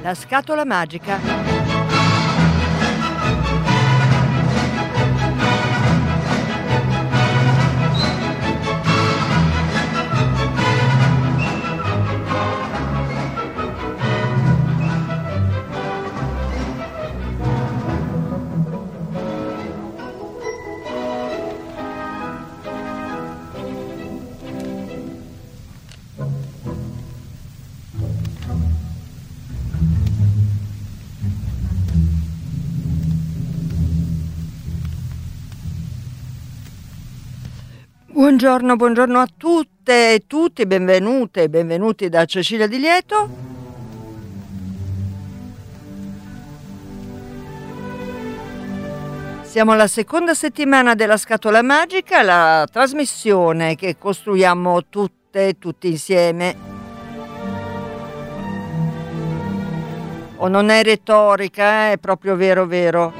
La scatola magica. Buongiorno a tutte e tutti, benvenute e benvenuti da Cecilia Di Lieto. Siamo alla seconda settimana della Scatola Magica, la trasmissione che costruiamo tutte e tutti insieme. Non è retorica, è proprio vero.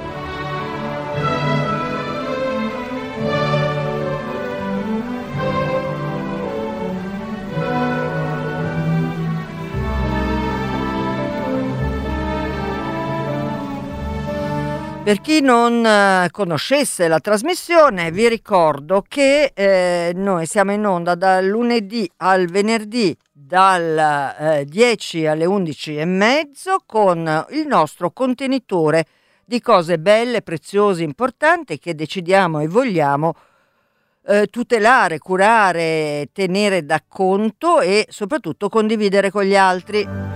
Per chi non conoscesse la trasmissione, vi ricordo che noi siamo in onda dal lunedì al venerdì dal 10 alle 11:30 con il nostro contenitore di cose belle, preziose, importanti che decidiamo e vogliamo tutelare, curare, tenere da conto e soprattutto condividere con gli altri.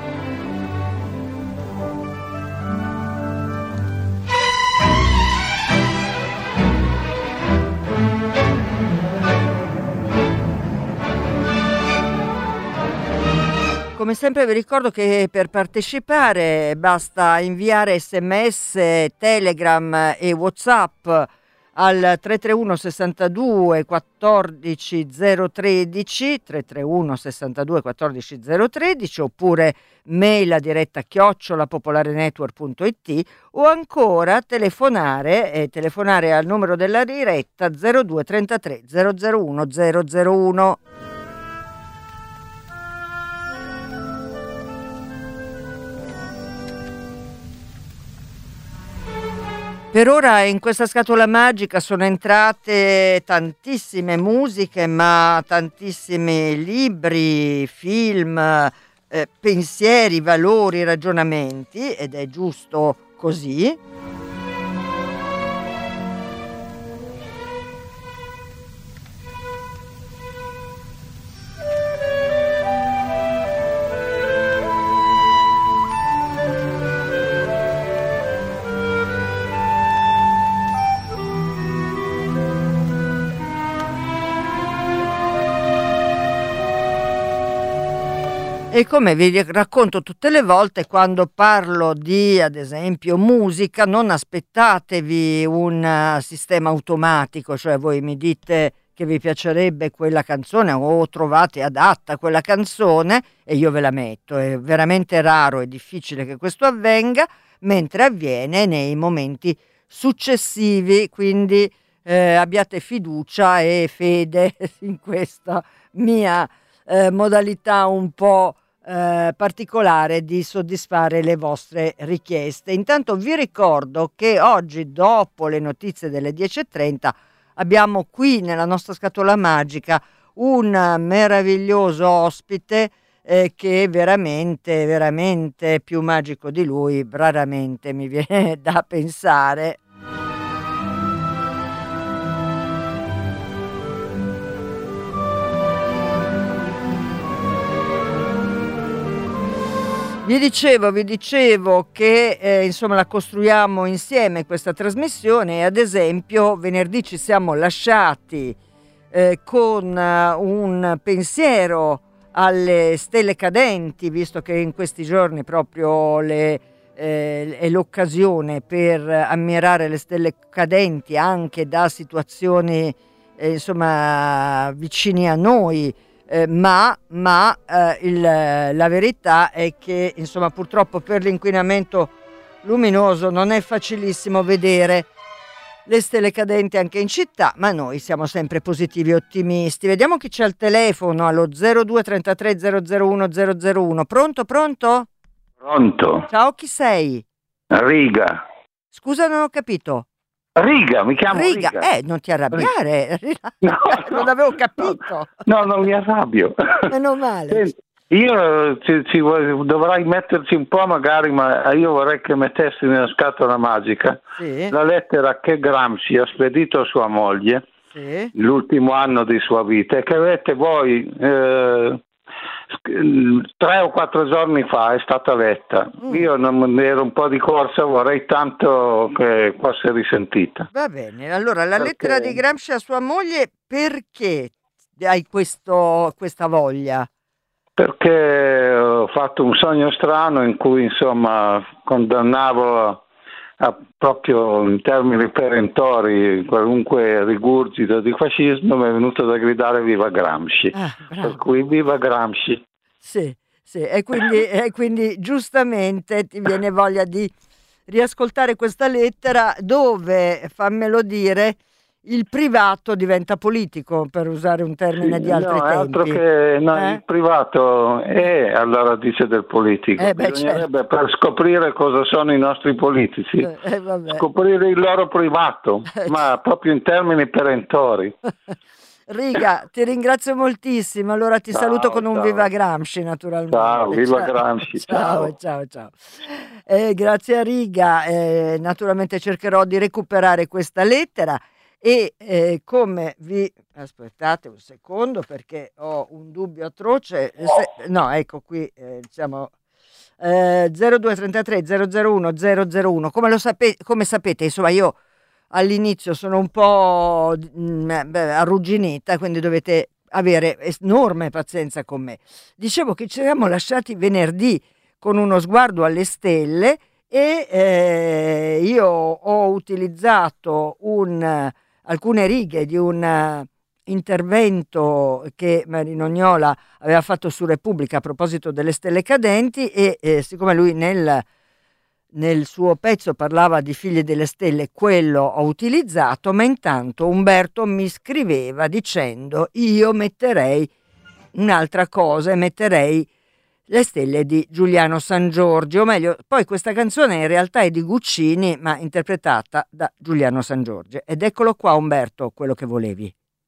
Come sempre vi ricordo che per partecipare basta inviare SMS, Telegram e WhatsApp al 331 62 14 013 331 62 14 013 oppure mail a diretta @popolarenetwork.it o ancora telefonare al numero della diretta 02 33 001 001. Per ora in questa scatola magica sono entrate tantissime musiche, ma tantissimi libri, film, pensieri, valori, ragionamenti, ed è giusto così. E come vi racconto tutte le volte quando parlo di, ad esempio, musica, non aspettatevi un sistema automatico, cioè voi mi dite che vi piacerebbe quella canzone o trovate adatta quella canzone e io ve la metto. È veramente raro e difficile che questo avvenga, mentre avviene nei momenti successivi, quindi abbiate fiducia e fede in questa mia modalità un po' particolare di soddisfare le vostre richieste. Intanto vi ricordo che oggi, dopo le notizie delle 10:30, abbiamo qui nella nostra scatola magica un meraviglioso ospite che veramente più magico di lui raramente mi viene da pensare. Vi dicevo che insomma la costruiamo insieme questa trasmissione e ad esempio venerdì ci siamo lasciati con un pensiero alle stelle cadenti, visto che in questi giorni proprio è l'occasione per ammirare le stelle cadenti anche da situazioni insomma vicini a noi. Ma la verità è che insomma purtroppo per l'inquinamento luminoso non è facilissimo vedere le stelle cadenti anche in città, ma noi siamo sempre positivi e ottimisti. Vediamo chi c'è al telefono allo 02 33 001 001. Pronto? Pronto? Ciao, chi sei? Riga. Scusa, non ho capito. Riga, mi chiamo Riga. Non ti arrabbiare. No, non avevo capito. No, non mi arrabbio. Meno male. Senti, io dovrai metterci un po' magari, ma io vorrei che mettessi nella scatola magica la lettera che Gramsci ha spedito a sua moglie l'ultimo anno di sua vita e che avete voi 3 o 4 giorni fa è stata letta. Io non ero un po' di corsa, vorrei tanto che fosse risentita. Va bene, allora la lettera di Gramsci a sua moglie, perché hai questa voglia? Perché ho fatto un sogno strano in cui insomma condannavo proprio in termini perentori qualunque rigurgito di fascismo. Mi è venuto da gridare viva Gramsci, per cui viva Gramsci. Sì, e quindi giustamente ti viene voglia di riascoltare questa lettera dove, fammelo dire, il privato diventa politico, per usare un termine di altri tempi. Altro che il privato è alla radice del politico. Bisognerebbe, per scoprire cosa sono i nostri politici, scoprire il loro privato, ma proprio in termini perentori. Riga, ti ringrazio moltissimo. Allora ti saluto con un viva Gramsci, naturalmente. Ciao, viva Gramsci. Ciao. Grazie a Riga. Naturalmente cercherò di recuperare questa lettera. E come aspettate un secondo perché ho un dubbio atroce. Ecco qui, 0233 001 001. Come sapete, insomma, io all'inizio sono un po' arrugginita, quindi dovete avere enorme pazienza con me. Dicevo che ci eravamo lasciati venerdì con uno sguardo alle stelle e io ho utilizzato alcune righe di un intervento che Marino Gnola aveva fatto su Repubblica a proposito delle stelle cadenti e siccome lui nel suo pezzo parlava di figli delle stelle, quello ho utilizzato, ma intanto Umberto mi scriveva dicendo io metterei un'altra cosa e metterei le stelle di Giuliano Sangiorgi, o meglio, poi questa canzone in realtà è di Guccini, ma interpretata da Giuliano Sangiorgi. Ed eccolo qua, Umberto, quello che volevi.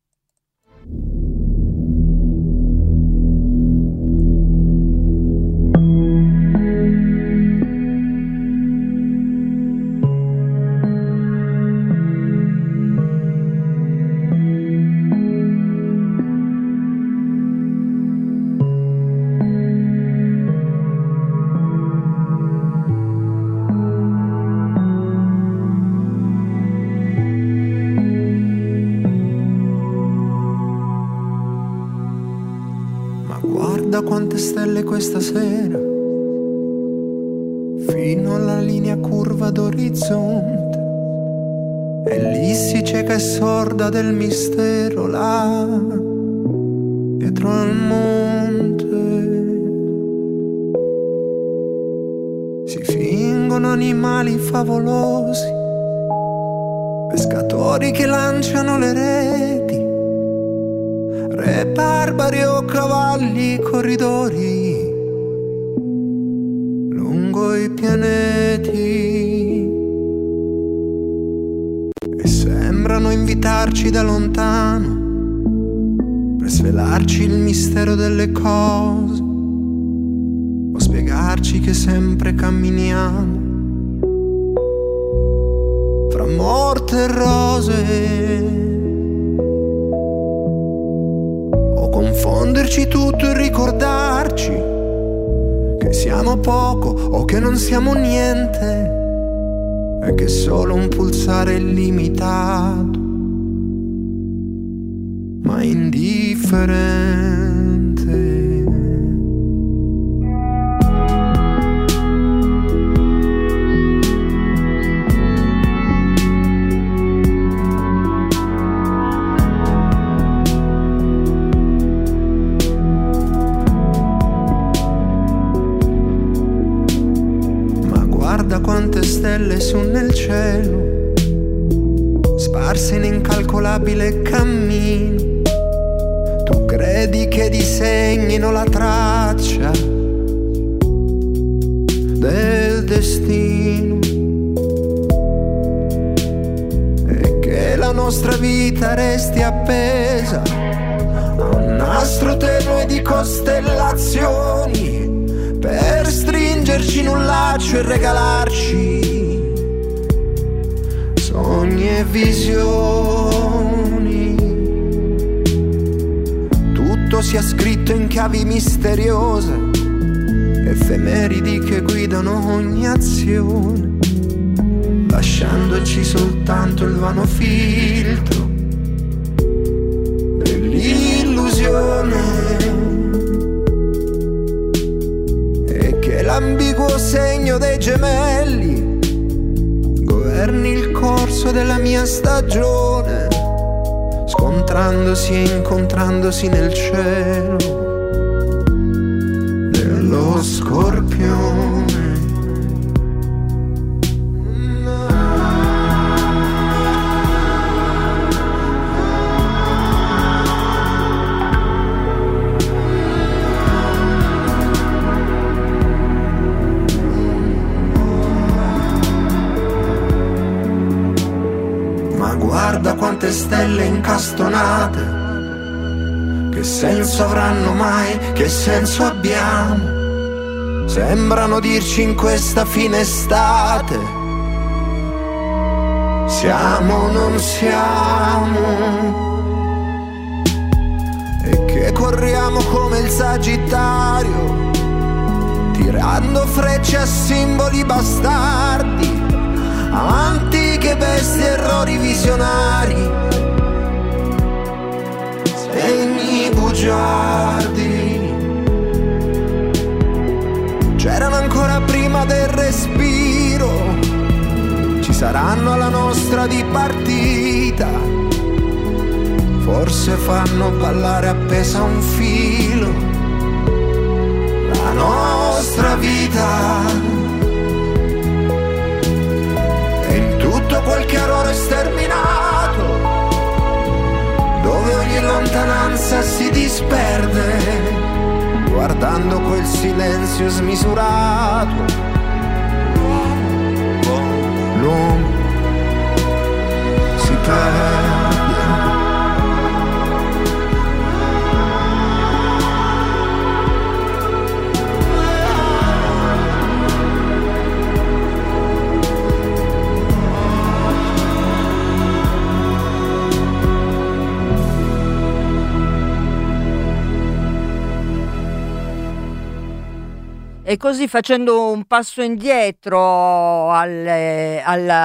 Quante stelle questa sera, fino alla linea curva d'orizzonte, e lì si cieca e sorda del mistero là dietro al monte. Si fingono animali favolosi, pescatori che lanciano le reti, re barbari o cavalli corridori lungo i pianeti, e sembrano invitarci da lontano per svelarci il mistero delle cose o spiegarci che sempre camminiamo fra morte e rose, confonderci tutto e ricordarci che siamo poco o che non siamo niente e che è solo un pulsare illimitato ma indifferente. Quante stelle su nel cielo, sparse in incalcolabile cammino. Tu credi che disegnino la traccia del destino e che la nostra vita resti appesa a un nastro tenue di costellazioni per stringerci in un laccio e regalarci sogni e visioni. Tutto sia scritto in chiavi misteriose, effemeridi che guidano ogni azione, lasciandoci soltanto il vano filtro dell'illusione, e che l'ambiguo segno dei gemelli governi il corso della mia stagione, scontrandosi e incontrandosi nel cielo dello Scorpione. Guarda quante stelle incastonate, che senso avranno mai, che senso abbiamo? Sembrano dirci in questa fine estate, siamo o non siamo? E che corriamo come il Sagittario, tirando frecce a simboli bastardi, amanti che bestie, errori visionari, segni bugiardi. C'erano ancora prima del respiro, ci saranno alla nostra dipartita, forse fanno ballare appesa a un filo la nostra vita. Tutto quel chiarore sterminato, dove ogni lontananza si disperde, guardando quel silenzio smisurato, l'uomo si perde. E così, facendo un passo indietro alle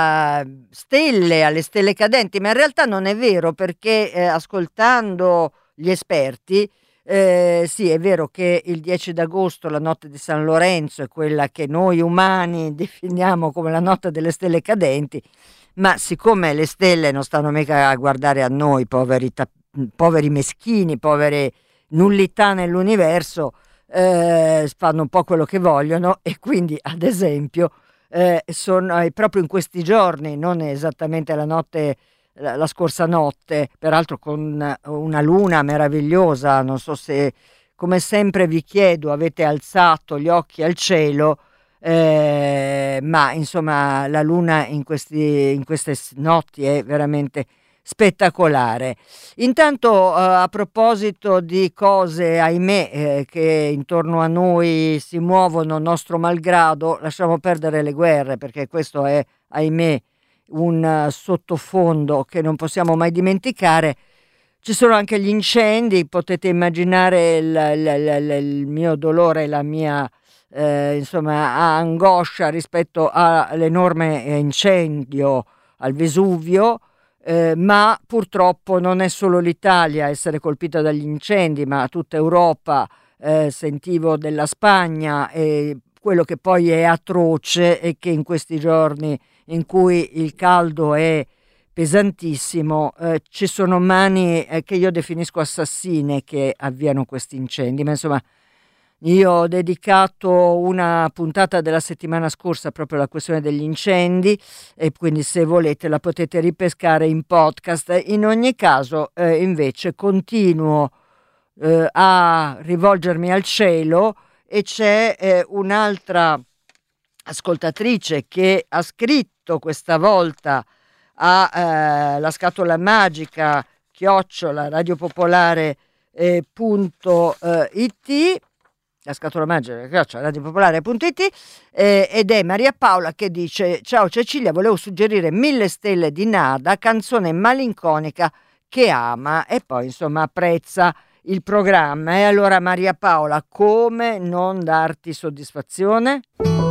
stelle cadenti, ma in realtà non è vero, perché ascoltando gli esperti, sì, è vero che il 10 d'agosto, la notte di San Lorenzo, è quella che noi umani definiamo come la notte delle stelle cadenti, ma siccome le stelle non stanno mica a guardare a noi, poveri meschini, povere nullità nell'universo, fanno un po' quello che vogliono, e quindi, ad esempio, sono proprio in questi giorni, non esattamente la scorsa notte, peraltro con una luna meravigliosa. Non so se, come sempre vi chiedo, avete alzato gli occhi al cielo, ma insomma la luna in queste notti è veramente spettacolare. Intanto, a proposito di cose, ahimè, che intorno a noi si muovono nostro malgrado, lasciamo perdere le guerre, perché questo è, ahimè, un sottofondo che non possiamo mai dimenticare. Ci sono anche gli incendi, potete immaginare il mio dolore e la mia angoscia rispetto all'enorme incendio al Vesuvio. Ma purtroppo non è solo l'Italia a essere colpita dagli incendi, ma tutta Europa. Sentivo della Spagna, e quello che poi è atroce è che in questi giorni in cui il caldo è pesantissimo, ci sono mani che io definisco assassine che avviano questi incendi. Ma insomma, io ho dedicato una puntata della settimana scorsa proprio alla questione degli incendi, e quindi se volete la potete ripescare in podcast. In ogni caso, invece, continuo a rivolgermi al cielo, e c'è un'altra ascoltatrice che ha scritto questa volta a la scatola magica @radiopopolare.it, la scatola magica radiopopolare.it, ed è Maria Paola che dice: ciao Cecilia, volevo suggerire 1000 stelle di Nada, canzone malinconica che ama, e poi insomma apprezza il programma. E allora Maria Paola, come non darti soddisfazione?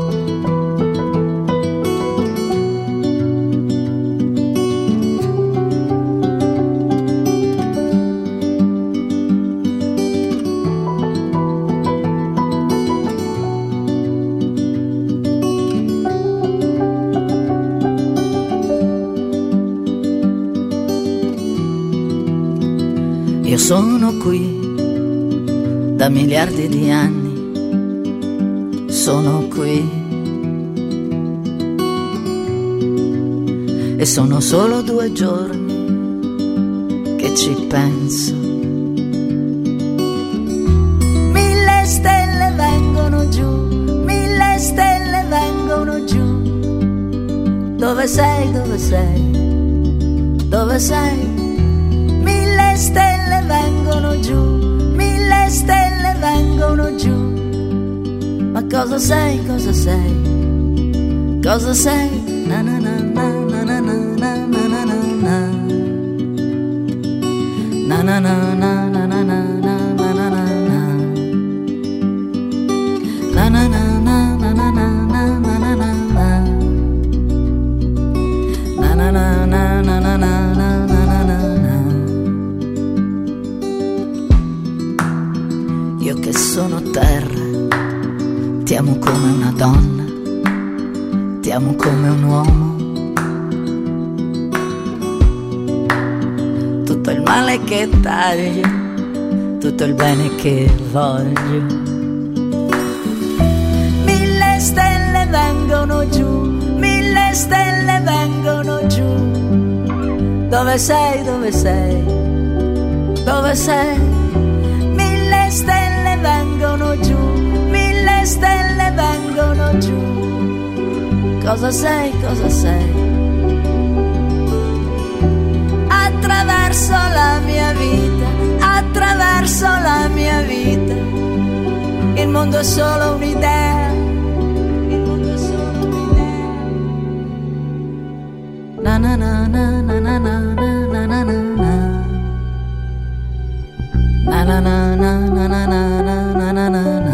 Io sono qui da miliardi di anni, sono qui e sono solo 2 giorni che ci penso. 1000 stelle vengono giù, 1000 stelle vengono giù. Dove sei, dove sei, dove sei? 1000 stelle vengono giù, 1000 stelle vengono giù. Ma cosa sei, cosa sei, cosa sei? Na na na na na na na na na na na na na na na na na na na io che sono terra, ti amo come una donna, ti amo come un uomo. Tutto il male che taglio, tutto il bene che voglio. 1000 stelle vengono giù, 1000 stelle vengono giù. Dove sei, dove sei, dove sei? 1000 stelle vengono giù, 1000 stelle vengono giù. Cosa sei, cosa sei? Attraverso la mia vita, attraverso la mia vita. Il mondo è solo un'idea, il mondo è solo un'idea. Na na na na na na na na na na na. Na na na na na na na na na na na.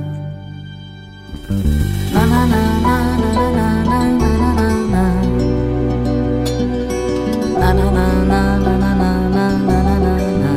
Na na na na na na na na na na na. Na na na na na na na na na na na.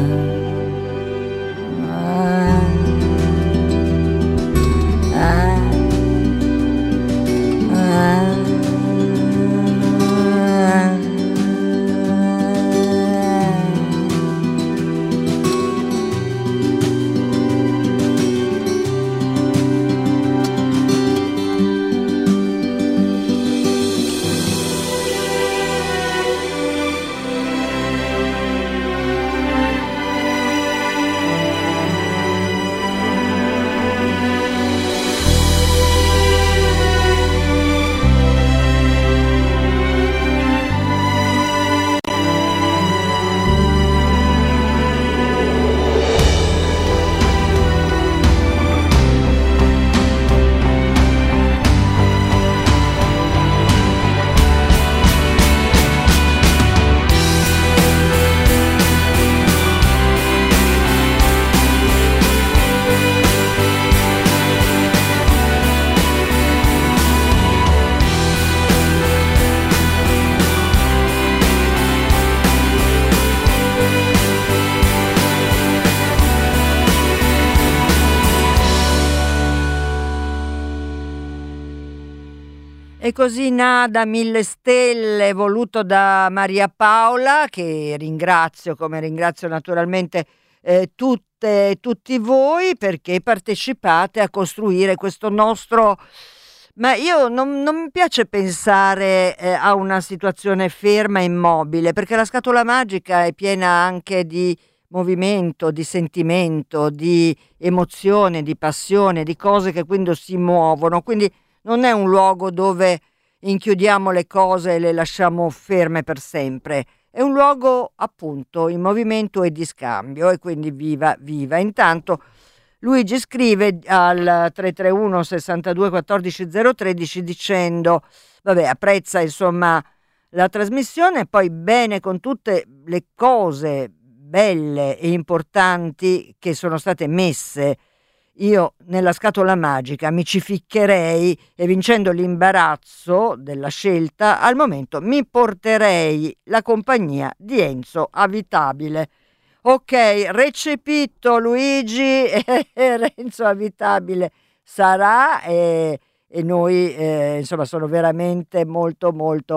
E così Nada, 1000 stelle, voluto da Maria Paola, che ringrazio, come ringrazio naturalmente tutte e tutti voi, perché partecipate a costruire questo nostro... Ma io non mi piace pensare a una situazione ferma e immobile, perché la scatola magica è piena anche di movimento, di sentimento, di emozione, di passione, di cose che quindi si muovono. Quindi non è un luogo dove inchiudiamo le cose e le lasciamo ferme per sempre. È un luogo appunto in movimento e di scambio, e quindi viva. Intanto Luigi scrive al 331 62 14 013 dicendo vabbè, apprezza insomma la trasmissione, poi bene con tutte le cose belle e importanti che sono state messe. Io nella scatola magica mi ci ficcherei e, vincendo l'imbarazzo della scelta, al momento mi porterei la compagnia di Enzo Avitabile. Ok, recepito Luigi, Enzo Avitabile sarà, e noi insomma sono veramente molto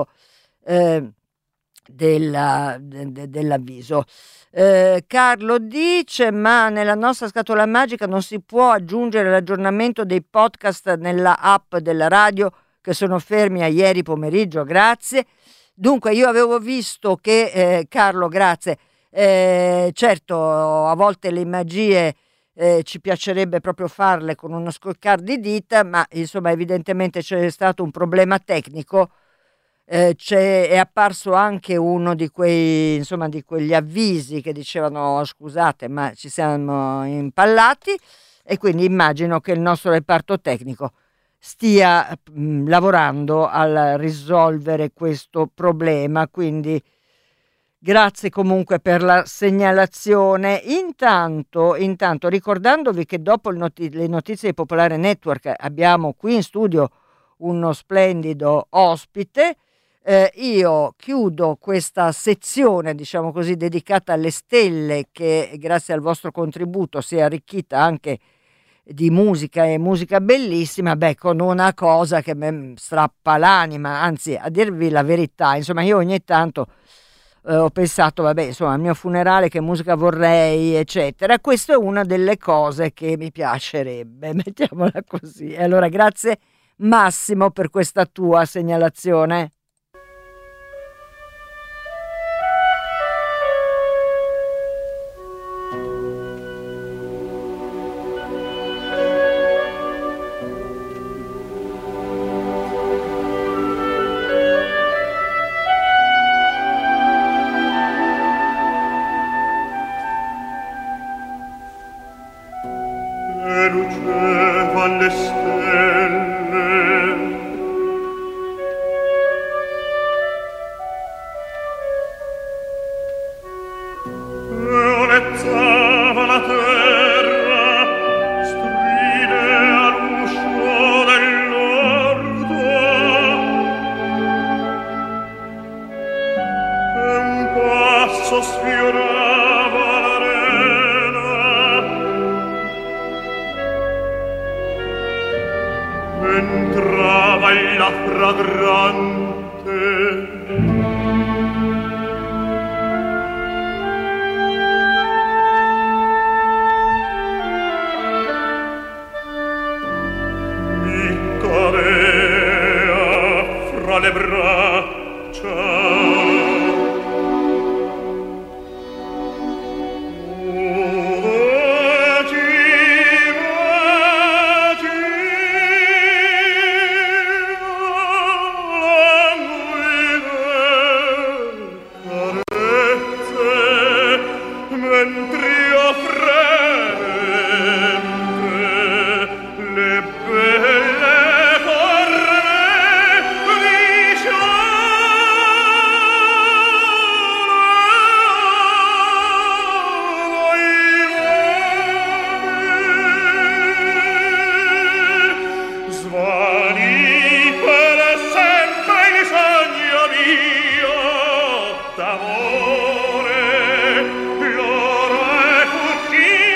dell'avviso. Carlo dice: ma nella nostra scatola magica non si può aggiungere l'aggiornamento dei podcast nella app della radio che sono fermi a ieri pomeriggio? Grazie. Dunque io avevo visto che Carlo, grazie, certo a volte le magie ci piacerebbe proprio farle con uno scoccar di dita, ma insomma evidentemente c'è stato un problema tecnico. È apparso anche uno di quegli avvisi che dicevano scusate ma ci siamo impallati, e quindi immagino che il nostro reparto tecnico stia lavorando a risolvere questo problema, quindi grazie comunque per la segnalazione. Intanto ricordandovi che dopo le notizie di Popolare Network abbiamo qui in studio uno splendido ospite. Io chiudo questa sezione, diciamo così, dedicata alle stelle, che grazie al vostro contributo si è arricchita anche di musica, e musica bellissima, con una cosa che mi strappa l'anima, anzi, a dirvi la verità, insomma, io ogni tanto ho pensato, al mio funerale che musica vorrei, eccetera. Questa è una delle cose che mi piacerebbe, mettiamola così. Allora, grazie Massimo per questa tua segnalazione. d'amore, l'oro è fuggito.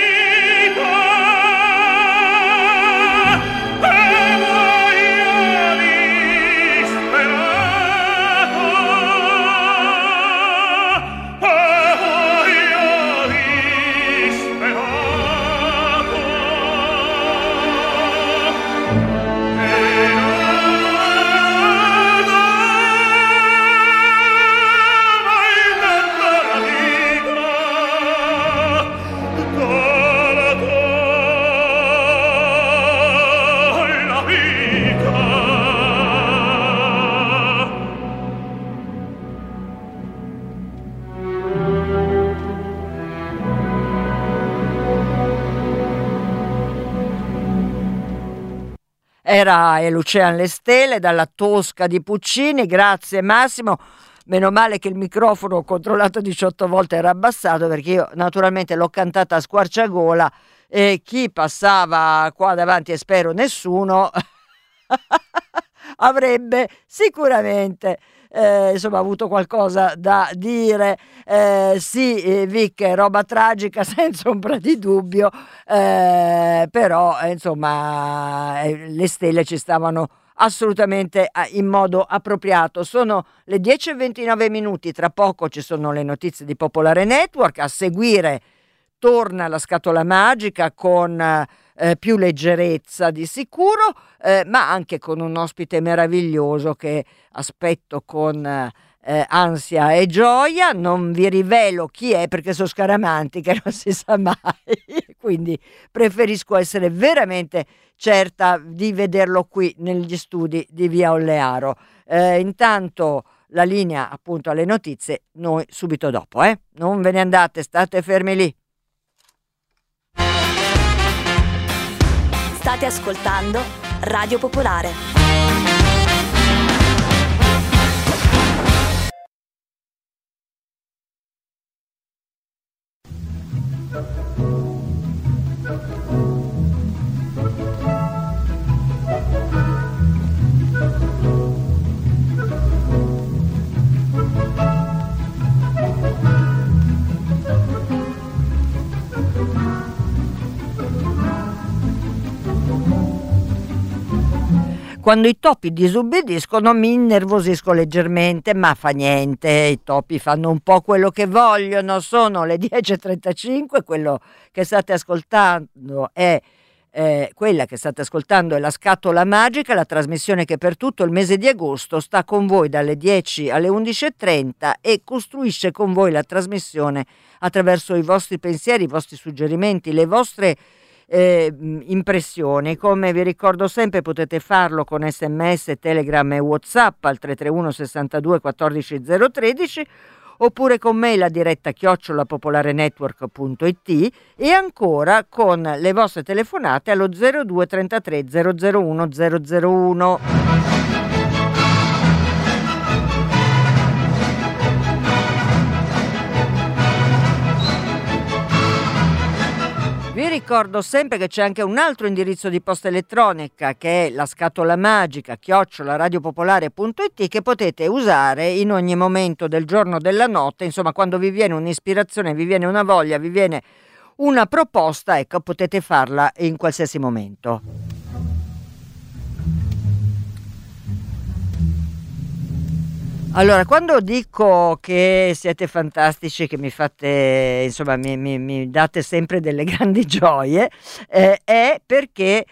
era l'Oceano le stelle dalla Tosca di Puccini. Grazie Massimo. Meno male che il microfono controllato 18 volte era abbassato, perché io naturalmente l'ho cantata a squarciagola e chi passava qua davanti, e spero nessuno, avrebbe sicuramente avuto qualcosa da dire. Sì, Vic, roba tragica senza ombra di dubbio, però le stelle ci stavano assolutamente in modo appropriato. Sono le 10:29, tra poco ci sono le notizie di Popolare Network, a seguire torna la scatola magica con più leggerezza di sicuro, ma anche con un ospite meraviglioso che aspetto con ansia e gioia. Non vi rivelo chi è perché sono scaramantica, non si sa mai, quindi preferisco essere veramente certa di vederlo qui negli studi di Via Ollearo. Intanto la linea appunto alle notizie, noi subito dopo, non ve ne andate, state fermi lì. State ascoltando Radio Popolare. Quando i topi disubbidiscono mi innervosisco leggermente, ma fa niente, i topi fanno un po' quello che vogliono. Sono le 10:35, quello che state ascoltando è quella che state ascoltando è La Scatola Magica, la trasmissione che per tutto il mese di agosto sta con voi dalle 10 alle 11:30 e costruisce con voi la trasmissione attraverso i vostri pensieri, i vostri suggerimenti, le vostre impressioni. Come vi ricordo sempre, potete farlo con SMS, Telegram e WhatsApp al 331 62 14 013 oppure con mail a diretta @popolarenetwork.it e ancora con le vostre telefonate allo 02 33 001 001. Vi ricordo sempre che c'è anche un altro indirizzo di posta elettronica, che è la scatola magica @radiopopolare.it, che potete usare in ogni momento del giorno o della notte. Insomma, quando vi viene un'ispirazione, vi viene una voglia, vi viene una proposta, ecco, potete farla in qualsiasi momento. Allora, quando dico che siete fantastici, che mi fate, insomma, mi date sempre delle grandi gioie, è perché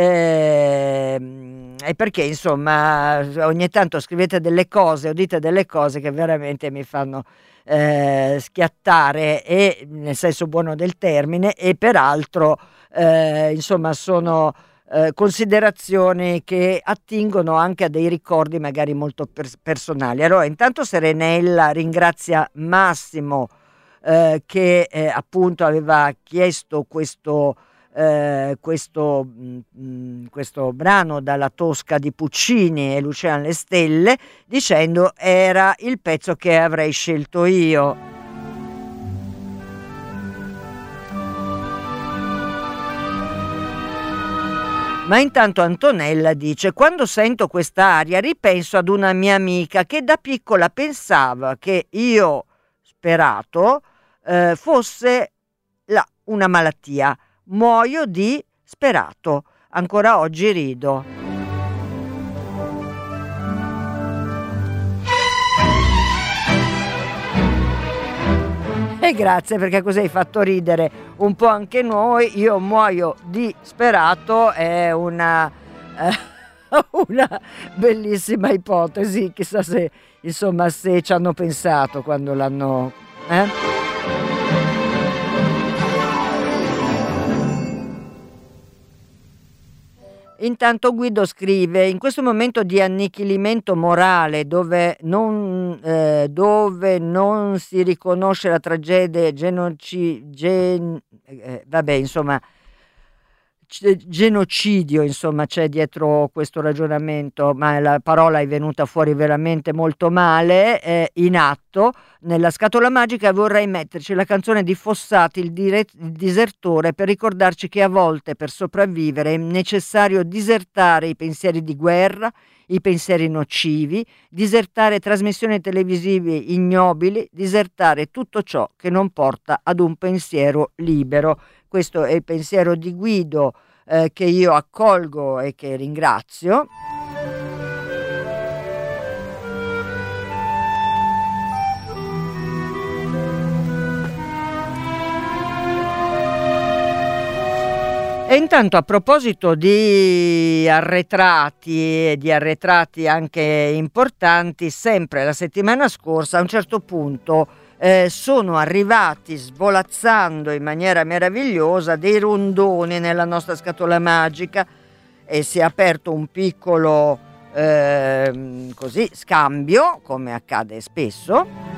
insomma ogni tanto scrivete delle cose o dite delle cose che veramente mi fanno schiattare, e nel senso buono del termine, e peraltro insomma sono considerazioni che attingono anche a dei ricordi magari molto personali. Allora, intanto Serenella ringrazia Massimo che appunto aveva chiesto questo brano dalla Tosca di Puccini e L'Oceano le stelle, dicendo era il pezzo che avrei scelto io. Ma intanto Antonella dice: quando sento questa aria ripenso ad una mia amica che da piccola pensava che io sperato fosse una malattia. Muoio di sperato. Ancora oggi rido. E grazie, perché così hai fatto ridere un po' anche noi. Io muoio di sperato è una bellissima ipotesi. Chissà se, insomma, se ci hanno pensato quando l'hanno... Intanto Guido scrive: in questo momento di annichilimento morale dove non si riconosce la tragedia vabbè, insomma, genocidio, insomma, c'è dietro questo ragionamento, ma la parola è venuta fuori veramente molto male, è in atto. Nella scatola magica vorrei metterci la canzone di Fossati, il disertore, per ricordarci che a volte per sopravvivere è necessario disertare i pensieri di guerra, i pensieri nocivi, disertare trasmissioni televisive ignobili, disertare tutto ciò che non porta ad un pensiero libero. Questo è il pensiero di Guido, che io accolgo e che ringrazio. E intanto, a proposito di arretrati e di arretrati anche importanti, sempre la settimana scorsa a un certo punto sono arrivati svolazzando in maniera meravigliosa dei rondoni nella nostra scatola magica e si è aperto un piccolo così scambio, come accade spesso.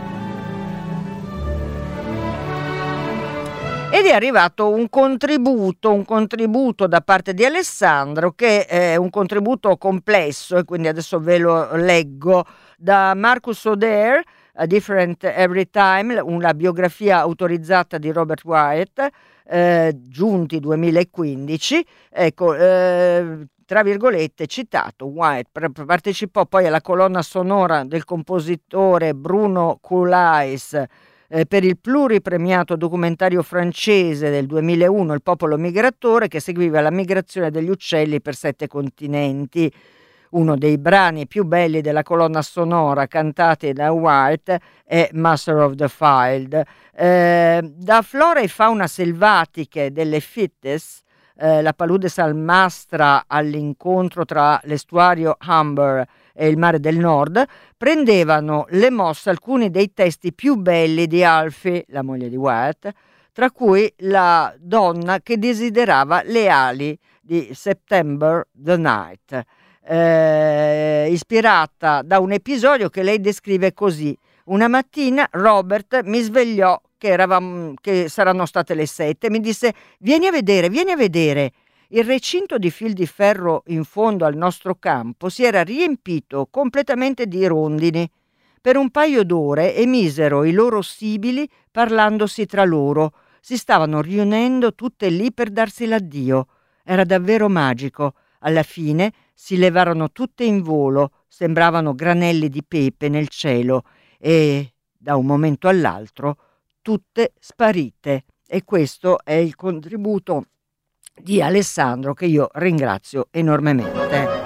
Ed è arrivato un contributo da parte di Alessandro, che è un contributo complesso, e quindi adesso ve lo leggo, da Marcus O'Dare, A Different Every Time, una biografia autorizzata di Robert Wyatt, Giunti 2015, ecco, tra virgolette, citato, Wyatt partecipò poi alla colonna sonora del compositore Bruno Coulais, per il pluripremiato documentario francese del 2001, Il popolo migratore, che seguiva la migrazione degli uccelli per 7 continenti. Uno dei brani più belli della colonna sonora cantati da White è Master of the Field. Da flora e fauna selvatiche delle Fittes, la palude salmastra all'incontro tra l'estuario Humber e il mare del nord, prendevano le mosse alcuni dei testi più belli di Alfie, la moglie di Wyatt, tra cui La donna che desiderava le ali di September the Night, ispirata da un episodio che lei descrive così: una mattina Robert mi svegliò che saranno state le 7, mi disse vieni a vedere. Il recinto di fil di ferro in fondo al nostro campo si era riempito completamente di rondini. Per un paio d'ore emisero i loro sibili parlandosi tra loro. Si stavano riunendo tutte lì per darsi l'addio. Era davvero magico. Alla fine si levarono tutte in volo, sembravano granelli di pepe nel cielo, e da un momento all'altro tutte sparite. E questo è il contributo di Alessandro, che io ringrazio enormemente.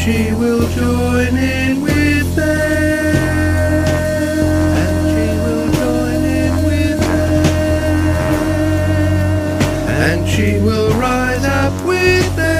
she will join in with them. And she will join in with them. And she will rise up with them.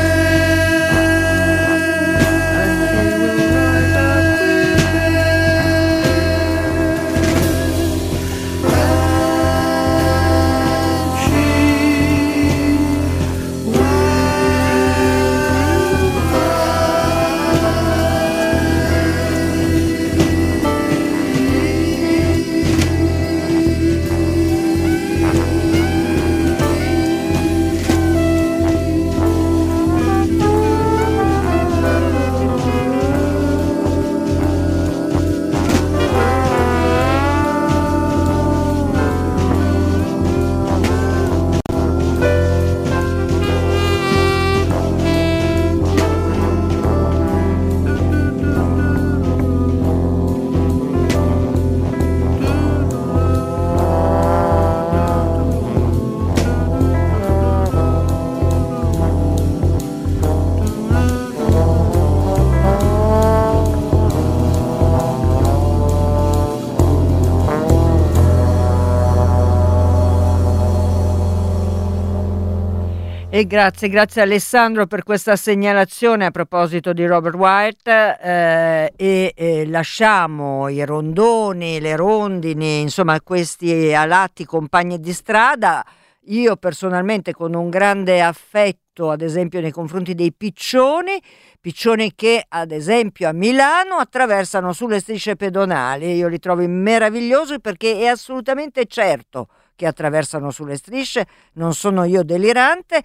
E grazie Alessandro per questa segnalazione a proposito di Robert Wyatt, e lasciamo i rondoni, le rondini, insomma questi alati compagni di strada. Io personalmente con un grande affetto ad esempio nei confronti dei piccioni che ad esempio a Milano attraversano sulle strisce pedonali. Io li trovo meravigliosi perché è assolutamente certo che attraversano sulle strisce, non sono io delirante,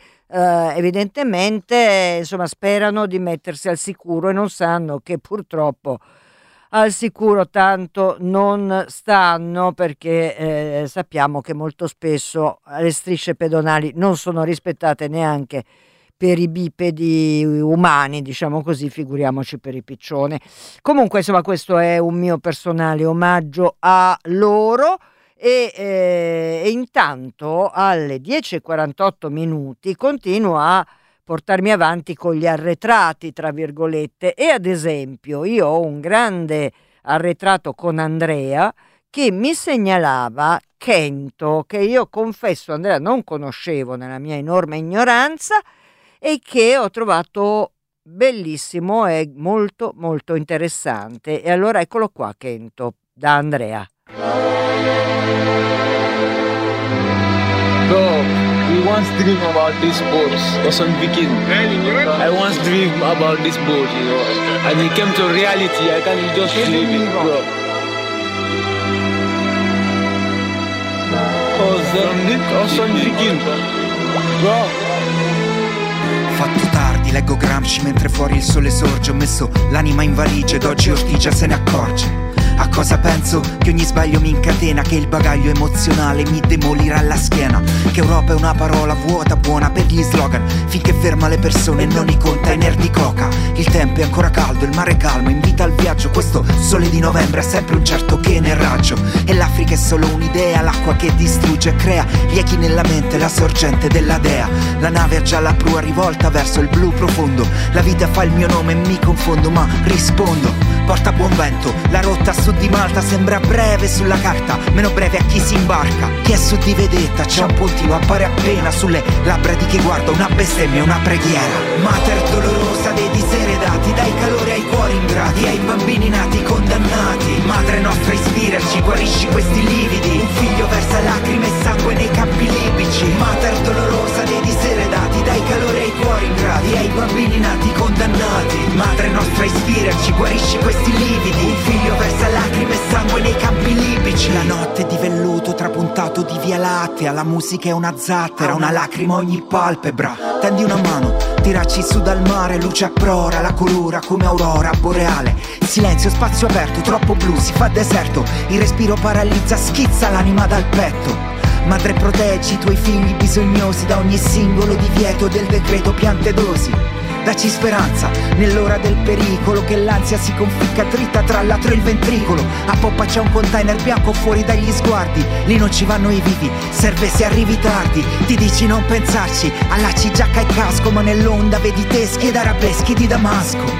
evidentemente insomma sperano di mettersi al sicuro e non sanno che purtroppo al sicuro tanto non stanno, perché sappiamo che molto spesso le strisce pedonali non sono rispettate neanche per i bipedi umani, diciamo così, figuriamoci per i piccioni. Comunque insomma questo è un mio personale omaggio a loro. E intanto alle 10:48 continuo a portarmi avanti con gli arretrati tra virgolette, e ad esempio io ho un grande arretrato con Andrea che mi segnalava Kento, che io confesso Andrea non conoscevo nella mia enorme ignoranza e che ho trovato bellissimo e molto molto interessante. E allora eccolo qua Kento da Andrea. Bro, we once dream about this boat, Ocean Viking. I once dream about this boat, you know, and it came to reality. I can't just believe it, bro. Ocean Viking, bro. Fatto tardi, leggo Gramsci mentre fuori il sole sorge. Ho messo l'anima in valigia ed oggi Ortigia se ne accorge. A cosa penso? Che ogni sbaglio mi incatena, che il bagaglio emozionale mi demolirà la schiena, che Europa è una parola vuota, buona per gli slogan, finché ferma le persone e non i container di coca. Il tempo è ancora caldo, il mare è calmo, invita al viaggio, questo sole di novembre ha sempre un certo che nel raggio. E l'Africa è solo un'idea, l'acqua che distrugge e crea gli echi nella mente, la sorgente della dea. La nave ha già la prua rivolta verso il blu profondo, la vita fa il mio nome e mi confondo ma rispondo. Porta buon vento, la rotta a sud di Malta sembra breve sulla carta, meno breve a chi si imbarca. Chi è su di vedetta, c'è un puntino, appare appena sulle labbra di chi guarda una bestemmia, una preghiera. Mater dolorosa dei diseredati, dai calore ai cuori ingrati, ai bambini nati condannati. Madre nostra ispiraci, guarisci questi lividi, un figlio versa lacrime e sangue nei campi libici. Mater dolorosa dei diseredati, dai calore ai cuori ingrati, ai bambini nati condannati. Madre nostra ispiraci, guarisci questi lividi, un figlio versa lacrime e sangue nei campi libici. La notte di velluto trapuntato di Via Lattea, la musica è una zattera, una lacrima ogni palpebra. Tendi una mano, tirarci su dal mare, luce a prora, la colora come aurora boreale. Silenzio, spazio aperto, troppo blu, si fa deserto, il respiro paralizza, schizza l'anima dal petto. Madre proteggi i tuoi figli bisognosi da ogni singolo divieto del decreto piante dosi. Dacci speranza nell'ora del pericolo, che l'ansia si conficca dritta tra l'atro e il ventricolo. A poppa c'è un container bianco fuori dagli sguardi, lì non ci vanno i vivi, serve se arrivi tardi. Ti dici non pensarci, allacci giacca e casco, ma nell'onda vedi teschi ed arabeschi di Damasco.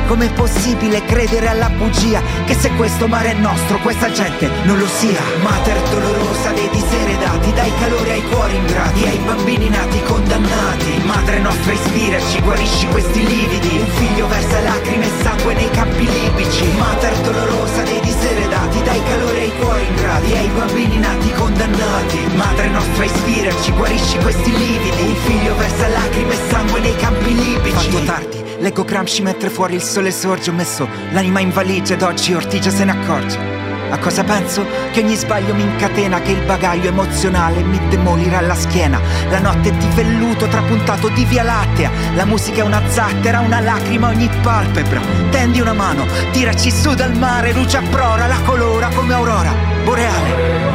Com'è possibile credere alla bugia che se questo mare è nostro, questa gente non lo sia? Mater dolorosa dei diseredati, dai calore ai cuori ingrati, ai bambini nati condannati. Madre nostra ispiraci, guarisci questi lividi. Un figlio versa lacrime e sangue nei campi libici. Mater dolorosa dei diseredati, dai calore ai cuori ingrati, ai bambini nati condannati. Madre nostra ispiraci, guarisci questi lividi. Un figlio versa lacrime e sangue nei campi libici. Fatto tardi, leggo Gramsci mentre fuori il sole sorge. Ho messo l'anima in valigia ed oggi Ortigia se ne accorge. A cosa penso? Che ogni sbaglio mi incatena, che il bagaglio emozionale mi demolirà la schiena. La notte è di velluto trapuntato di Via Lattea. La musica è una zattera, una lacrima ogni palpebra. Tendi una mano, tiraci su dal mare. Luce a prora, la colora come aurora boreale.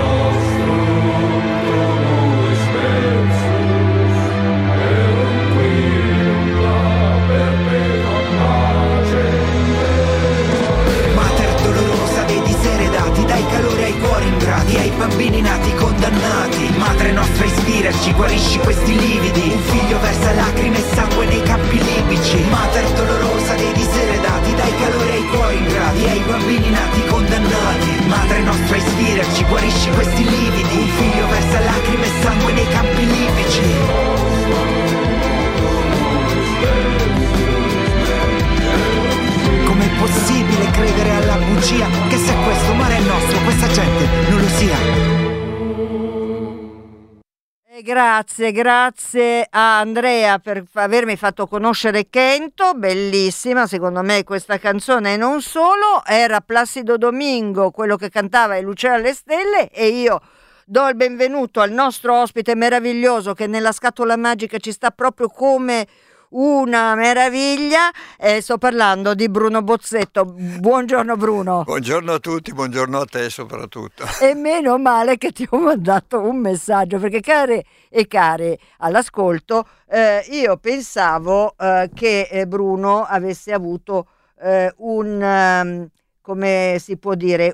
Dai calore ai cuori ingrati, ai bambini nati condannati. Madre nostra ispiraci, guarisci questi lividi. Un figlio versa lacrime e sangue nei campi libici. Mater dolorosa dei diseredati, dai calore ai cuori ingrati, ai bambini nati condannati. Madre nostra ispiraci, guarisci questi lividi. Un figlio versa lacrime e sangue nei campi libici. Com'è possibile credere alla bugia che se questo mare è nostro, questa gente non lo sia? Grazie a Andrea per avermi fatto conoscere Kento, bellissima secondo me questa canzone. E non solo, era Placido Domingo quello che cantava E Luce alle stelle, e io do il benvenuto al nostro ospite meraviglioso che nella scatola magica ci sta proprio come una meraviglia. Sto parlando di Bruno Bozzetto. Buongiorno Bruno. Buongiorno a tutti, buongiorno a te soprattutto. E meno male che ti ho mandato un messaggio, perché care e cari all'ascolto, io pensavo che Bruno avesse avuto come si può dire,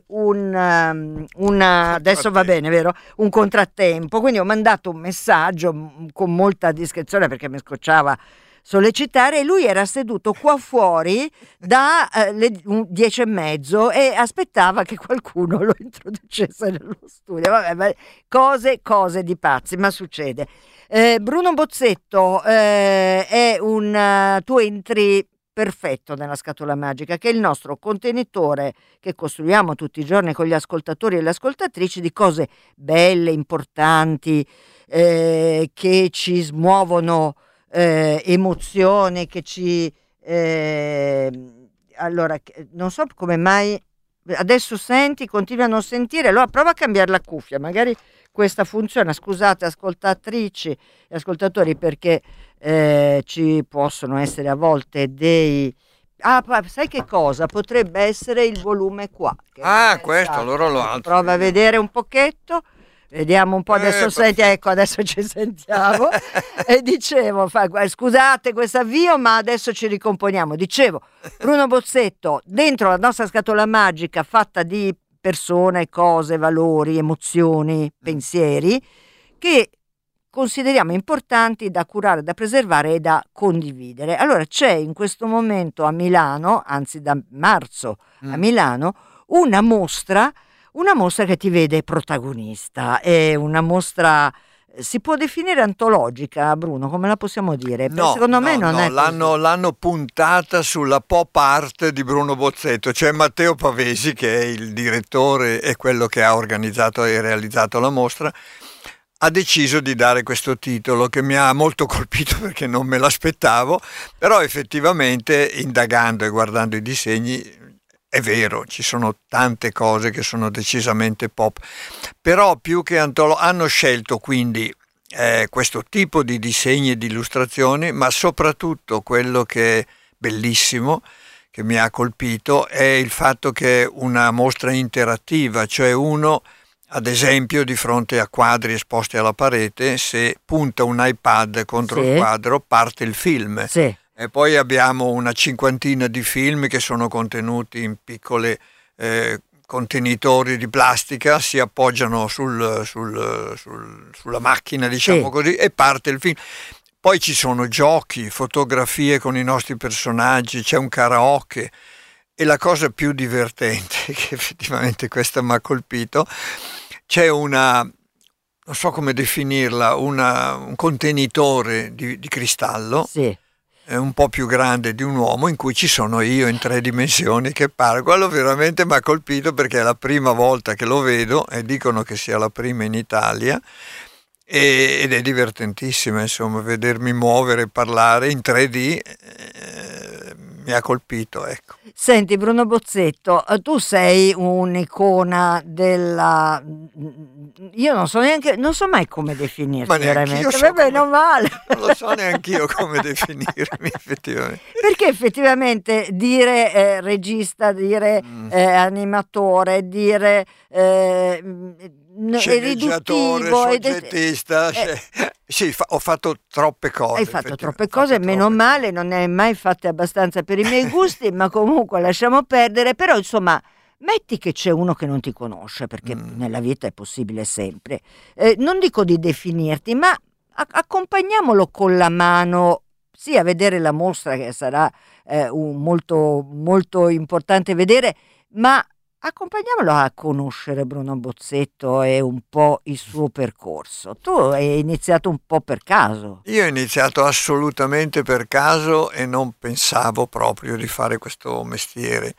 adesso va bene, vero? Un contrattempo. Quindi ho mandato un messaggio con molta discrezione perché mi scocciava sollecitare, e lui era seduto qua fuori da le 10:30 e aspettava che qualcuno lo introducesse nello studio. Vabbè, cose di pazzi, ma succede. Bruno Bozzetto è tu entri perfetto nella scatola magica, che è il nostro contenitore che costruiamo tutti i giorni con gli ascoltatori e le ascoltatrici di cose belle, importanti, che ci smuovono emozioni, che ci allora non so come mai adesso continui a non sentire, allora prova a cambiare la cuffia, magari questa funziona. Scusate ascoltatrici e ascoltatori, perché ci possono essere a volte dei sai che cosa? Potrebbe essere il volume qua. Questo, allora lo alzo. Prova a vedere un pochetto. Vediamo un po', adesso senti, ecco, adesso ci sentiamo. E dicevo, scusate questo avvio, ma adesso ci ricomponiamo. Dicevo, Bruno Bozzetto, dentro la nostra scatola magica fatta di persone, cose, valori, emozioni, pensieri, che consideriamo importanti da curare, da preservare e da condividere. Allora c'è in questo momento a Milano, anzi da marzo a Milano, una mostra che ti vede protagonista. È una mostra, si può definire antologica, Bruno, come la possiamo dire? No, secondo me non è l'hanno puntata sulla pop art di Bruno Bozzetto. C'è Matteo Pavesi, che è il direttore e quello che ha organizzato e realizzato la mostra, ha deciso di dare questo titolo che mi ha molto colpito perché non me l'aspettavo, però effettivamente indagando e guardando i disegni è vero, ci sono tante cose che sono decisamente pop, però più che hanno scelto quindi questo tipo di disegni e di illustrazioni, ma soprattutto quello che è bellissimo, che mi ha colpito, è il fatto che è una mostra interattiva, cioè uno, ad esempio, di fronte a quadri esposti alla parete, se punta un iPad contro il quadro parte il film. Sì. E poi abbiamo una cinquantina di film che sono contenuti in piccole contenitori di plastica, si appoggiano sulla macchina, diciamo così, e parte il film. Poi ci sono giochi, fotografie con i nostri personaggi, c'è un karaoke e la cosa più divertente, che effettivamente questa mi ha colpito, c'è una, non so come definirla, un contenitore di cristallo, Sì. un po' più grande di un uomo, in cui ci sono io in 3 dimensioni che parlo. Quello veramente mi ha colpito perché è la prima volta che lo vedo e dicono che sia la prima in Italia. Ed è divertentissimo, insomma, vedermi muovere e parlare in 3D mi ha colpito, ecco. Senti Bruno Bozzetto, tu sei un'icona della... Io non so mai come definirti, Ma neanche veramente. io so Vabbè, come- non male. Non lo so neanche io come definirmi, effettivamente. Perché effettivamente dire regista, dire animatore, dire Sceneggiatore, riduttivo, soggettista, sì, ho fatto troppe cose. hai fatto effettivamente. troppe Ho cose, fatto meno troppe male, non ne hai mai fatte abbastanza per i miei gusti, ma comunque lasciamo perdere. Però insomma, metti che c'è uno che non ti conosce, perché nella vita è possibile sempre. Non dico di definirti, ma accompagniamolo con la mano, sì, a vedere la mostra, che sarà molto, molto importante vedere, ma accompagniamolo a conoscere Bruno Bozzetto e un po' il suo percorso. Tu hai iniziato un po' per caso. Io ho iniziato assolutamente per caso e non pensavo proprio di fare questo mestiere.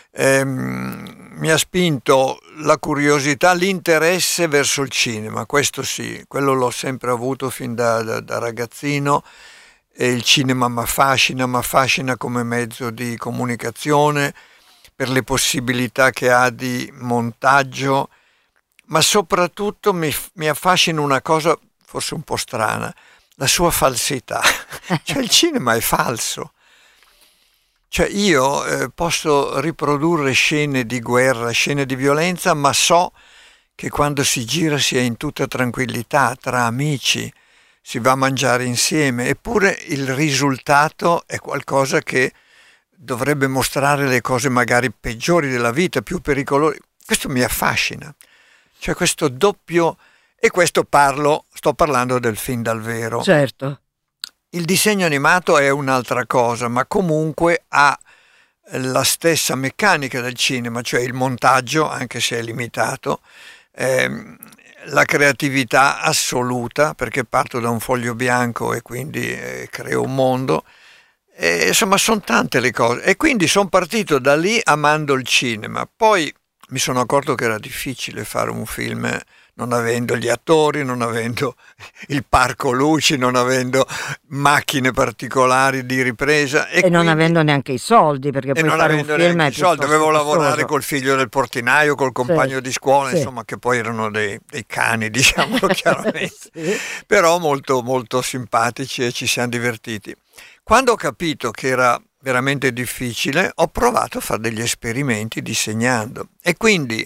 Mi ha spinto la curiosità, l'interesse verso il cinema, questo sì, quello l'ho sempre avuto fin da ragazzino, e il cinema mi affascina come mezzo di comunicazione, per le possibilità che ha di montaggio, ma soprattutto mi affascina una cosa forse un po' strana, la sua falsità. Cioè il cinema è falso. Cioè io posso riprodurre scene di guerra, scene di violenza, ma so che quando si gira si è in tutta tranquillità, tra amici, si va a mangiare insieme, eppure il risultato è qualcosa che dovrebbe mostrare le cose magari peggiori della vita, più pericolose. Questo mi affascina. Cioè questo doppio... E questo sto parlando del film dal vero. Certo. Il disegno animato è un'altra cosa, ma comunque ha la stessa meccanica del cinema, cioè il montaggio, anche se è limitato, la creatività assoluta, perché parto da un foglio bianco e quindi creo un mondo. Insomma, sono tante le cose. E quindi sono partito da lì amando il cinema. Poi mi sono accorto che era difficile fare un film non avendo gli attori, non avendo il parco luci, non avendo macchine particolari di ripresa e non avendo neanche i soldi, perché poi fare un film è piuttosto dovevo lavorare costoso. col figlio del portinaio, col compagno di scuola, sì. Insomma, che poi erano dei cani, diciamolo chiaramente, Sì. però molto, molto simpatici e ci siamo divertiti. Quando ho capito che era veramente difficile, ho provato a fare degli esperimenti disegnando, e quindi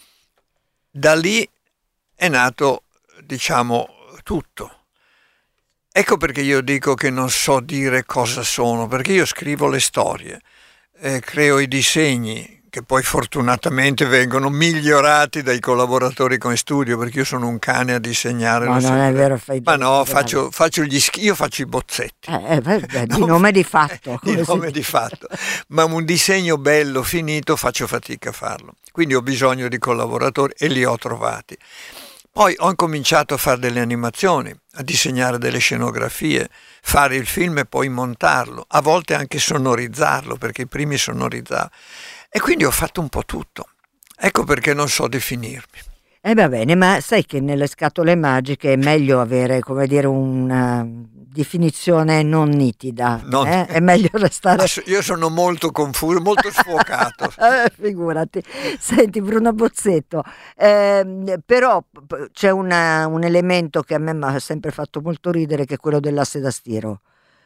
da lì è nato, diciamo, tutto. Ecco perché io dico che non so dire cosa sono, perché io scrivo le storie, creo i disegni, che poi fortunatamente vengono migliorati dai collaboratori con studio, perché io sono un cane a disegnare. No, non è vero, ma no, faccio io faccio i bozzetti. Di nome di fatto. Di nome di fatto. Ma un disegno bello, finito, faccio fatica a farlo. Quindi ho bisogno di collaboratori e li ho trovati. Poi ho incominciato a fare delle animazioni, a disegnare delle scenografie, fare il film e poi montarlo, a volte anche sonorizzarlo, perché i primi sonorizzavo. E quindi ho fatto un po' tutto. Ecco perché non so definirmi. Va bene, ma sai che nelle scatole magiche è meglio avere, come dire, una definizione non nitida. È meglio restare... Io sono molto confuso, molto sfocato. Figurati. Senti Bruno Bozzetto, però c'è un elemento che a me mi ha sempre fatto molto ridere, che è quello dell'asse da stiro.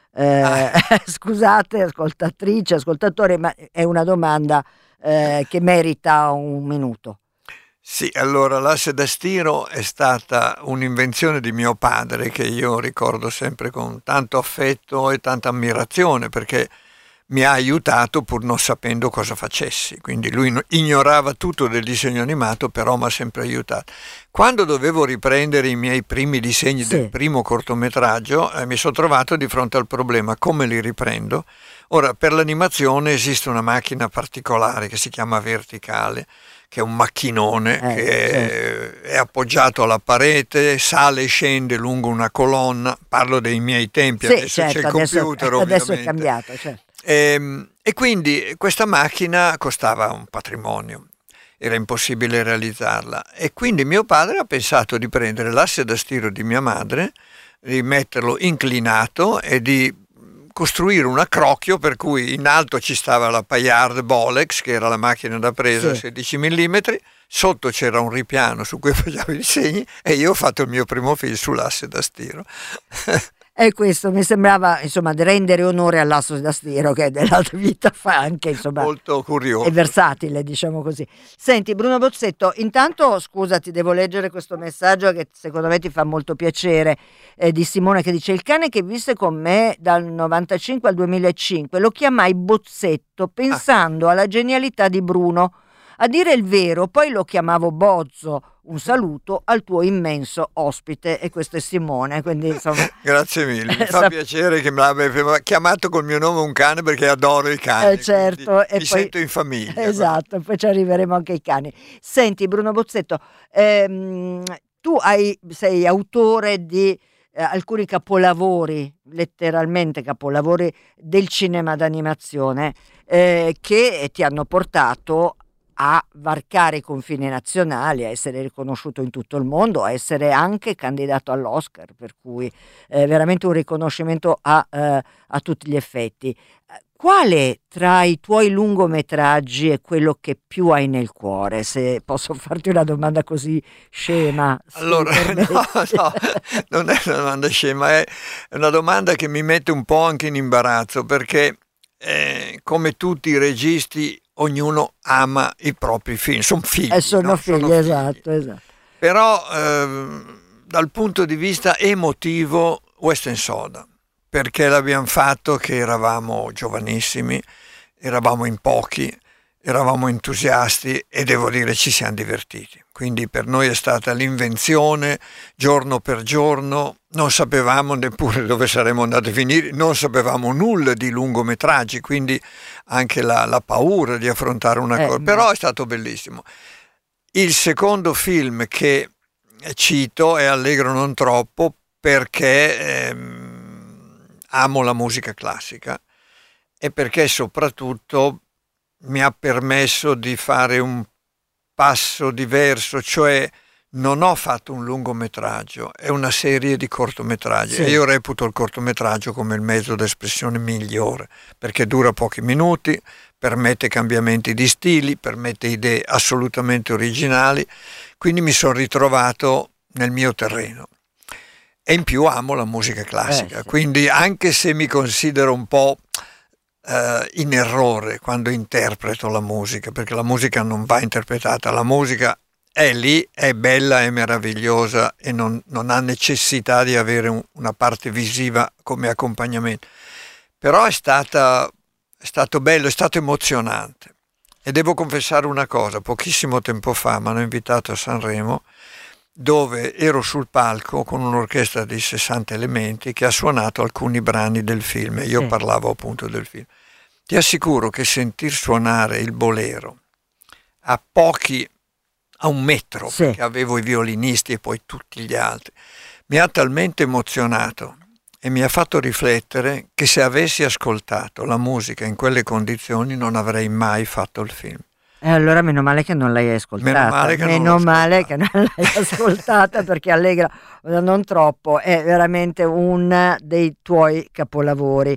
Scusate ascoltatrici, ascoltatori, ma è una domanda che merita un minuto. Sì, allora l'asse da stiro è stata un'invenzione di mio padre, che io ricordo sempre con tanto affetto e tanta ammirazione, perché mi ha aiutato pur non sapendo cosa facessi, quindi lui ignorava tutto del disegno animato, però mi ha sempre aiutato. Quando dovevo riprendere i miei primi disegni del primo cortometraggio, mi sono trovato di fronte al problema: come li riprendo? Ora, per l'animazione esiste una macchina particolare che si chiama verticale, che è un macchinone che è appoggiato alla parete, sale e scende lungo una colonna. Parlo dei miei tempi, adesso c'è il computer, adesso è cambiato, certo. E quindi questa macchina costava un patrimonio, era impossibile realizzarla, e quindi mio padre ha pensato di prendere l'asse da stiro di mia madre, di metterlo inclinato e di costruire un accrocchio per cui in alto ci stava la Payard Bolex, che era la macchina da presa 16 mm, sotto c'era un ripiano su cui facevo i disegni, e io ho fatto il mio primo film sull'asse da stiro. E questo mi sembrava, insomma, di rendere onore all'asso da stiro, che della vita fa anche, insomma, molto curioso. È versatile, diciamo così. Senti, Bruno Bozzetto, intanto scusa, ti devo leggere questo messaggio che secondo me ti fa molto piacere, di Simone, che dice: il cane che visse con me dal 95 al 2005 lo chiamai Bozzetto pensando alla genialità di Bruno. A dire il vero, poi lo chiamavo Bozzo. Un saluto al tuo immenso ospite. E questo è Simone, quindi insomma grazie mille, mi fa piacere che mi abbia chiamato col mio nome un cane, perché adoro i cani, certo, e mi poi sento in famiglia. Esatto, poi ci arriveremo anche ai cani. Senti Bruno Bozzetto, tu sei autore di alcuni capolavori, letteralmente capolavori del cinema d'animazione, che ti hanno portato a varcare i confini nazionali, a essere riconosciuto in tutto il mondo, a essere anche candidato all'Oscar, per cui veramente un riconoscimento a tutti gli effetti. Quale tra i tuoi lungometraggi è quello che più hai nel cuore? Se posso farti una domanda così scema. Allora, no, non è una domanda scema, è una domanda che mi mette un po' anche in imbarazzo, perché come tutti i registi, ognuno ama i propri film, sono figli. Sono figli. Esatto. Però dal punto di vista emotivo, Western Soda, perché l'abbiamo fatto che eravamo giovanissimi, eravamo in pochi, eravamo entusiasti e devo dire ci siamo divertiti. Quindi per noi è stata l'invenzione, giorno per giorno, non sapevamo neppure dove saremmo andati a finire, non sapevamo nulla di lungometraggi, quindi anche la paura di affrontare una cosa, però è stato bellissimo. Il secondo film che cito è Allegro non troppo, perché amo la musica classica e perché soprattutto mi ha permesso di fare un passo diverso, cioè non ho fatto un lungometraggio, è una serie di cortometraggi. E io reputo il cortometraggio come il mezzo d'espressione migliore, perché dura pochi minuti, permette cambiamenti di stili, permette idee assolutamente originali, quindi mi sono ritrovato nel mio terreno. E in più amo la musica classica, quindi anche se mi considero un po' in errore quando interpreto la musica, perché la musica non va interpretata, la musica è lì, è bella, è meravigliosa e non ha necessità di avere una parte visiva come accompagnamento. Però è stato bello, è stato emozionante. E devo confessare una cosa: pochissimo tempo fa mi hanno invitato a Sanremo, dove ero sul palco con un'orchestra di 60 elementi che ha suonato alcuni brani del film, e io parlavo appunto del film. Ti assicuro che sentir suonare il bolero a un metro, perché avevo i violinisti e poi tutti gli altri, mi ha talmente emozionato e mi ha fatto riflettere che se avessi ascoltato la musica in quelle condizioni non avrei mai fatto il film. E allora meno male che non l'hai ascoltata. Meno male che non l'hai ascoltata, perché Allegro non troppo è veramente un dei tuoi capolavori.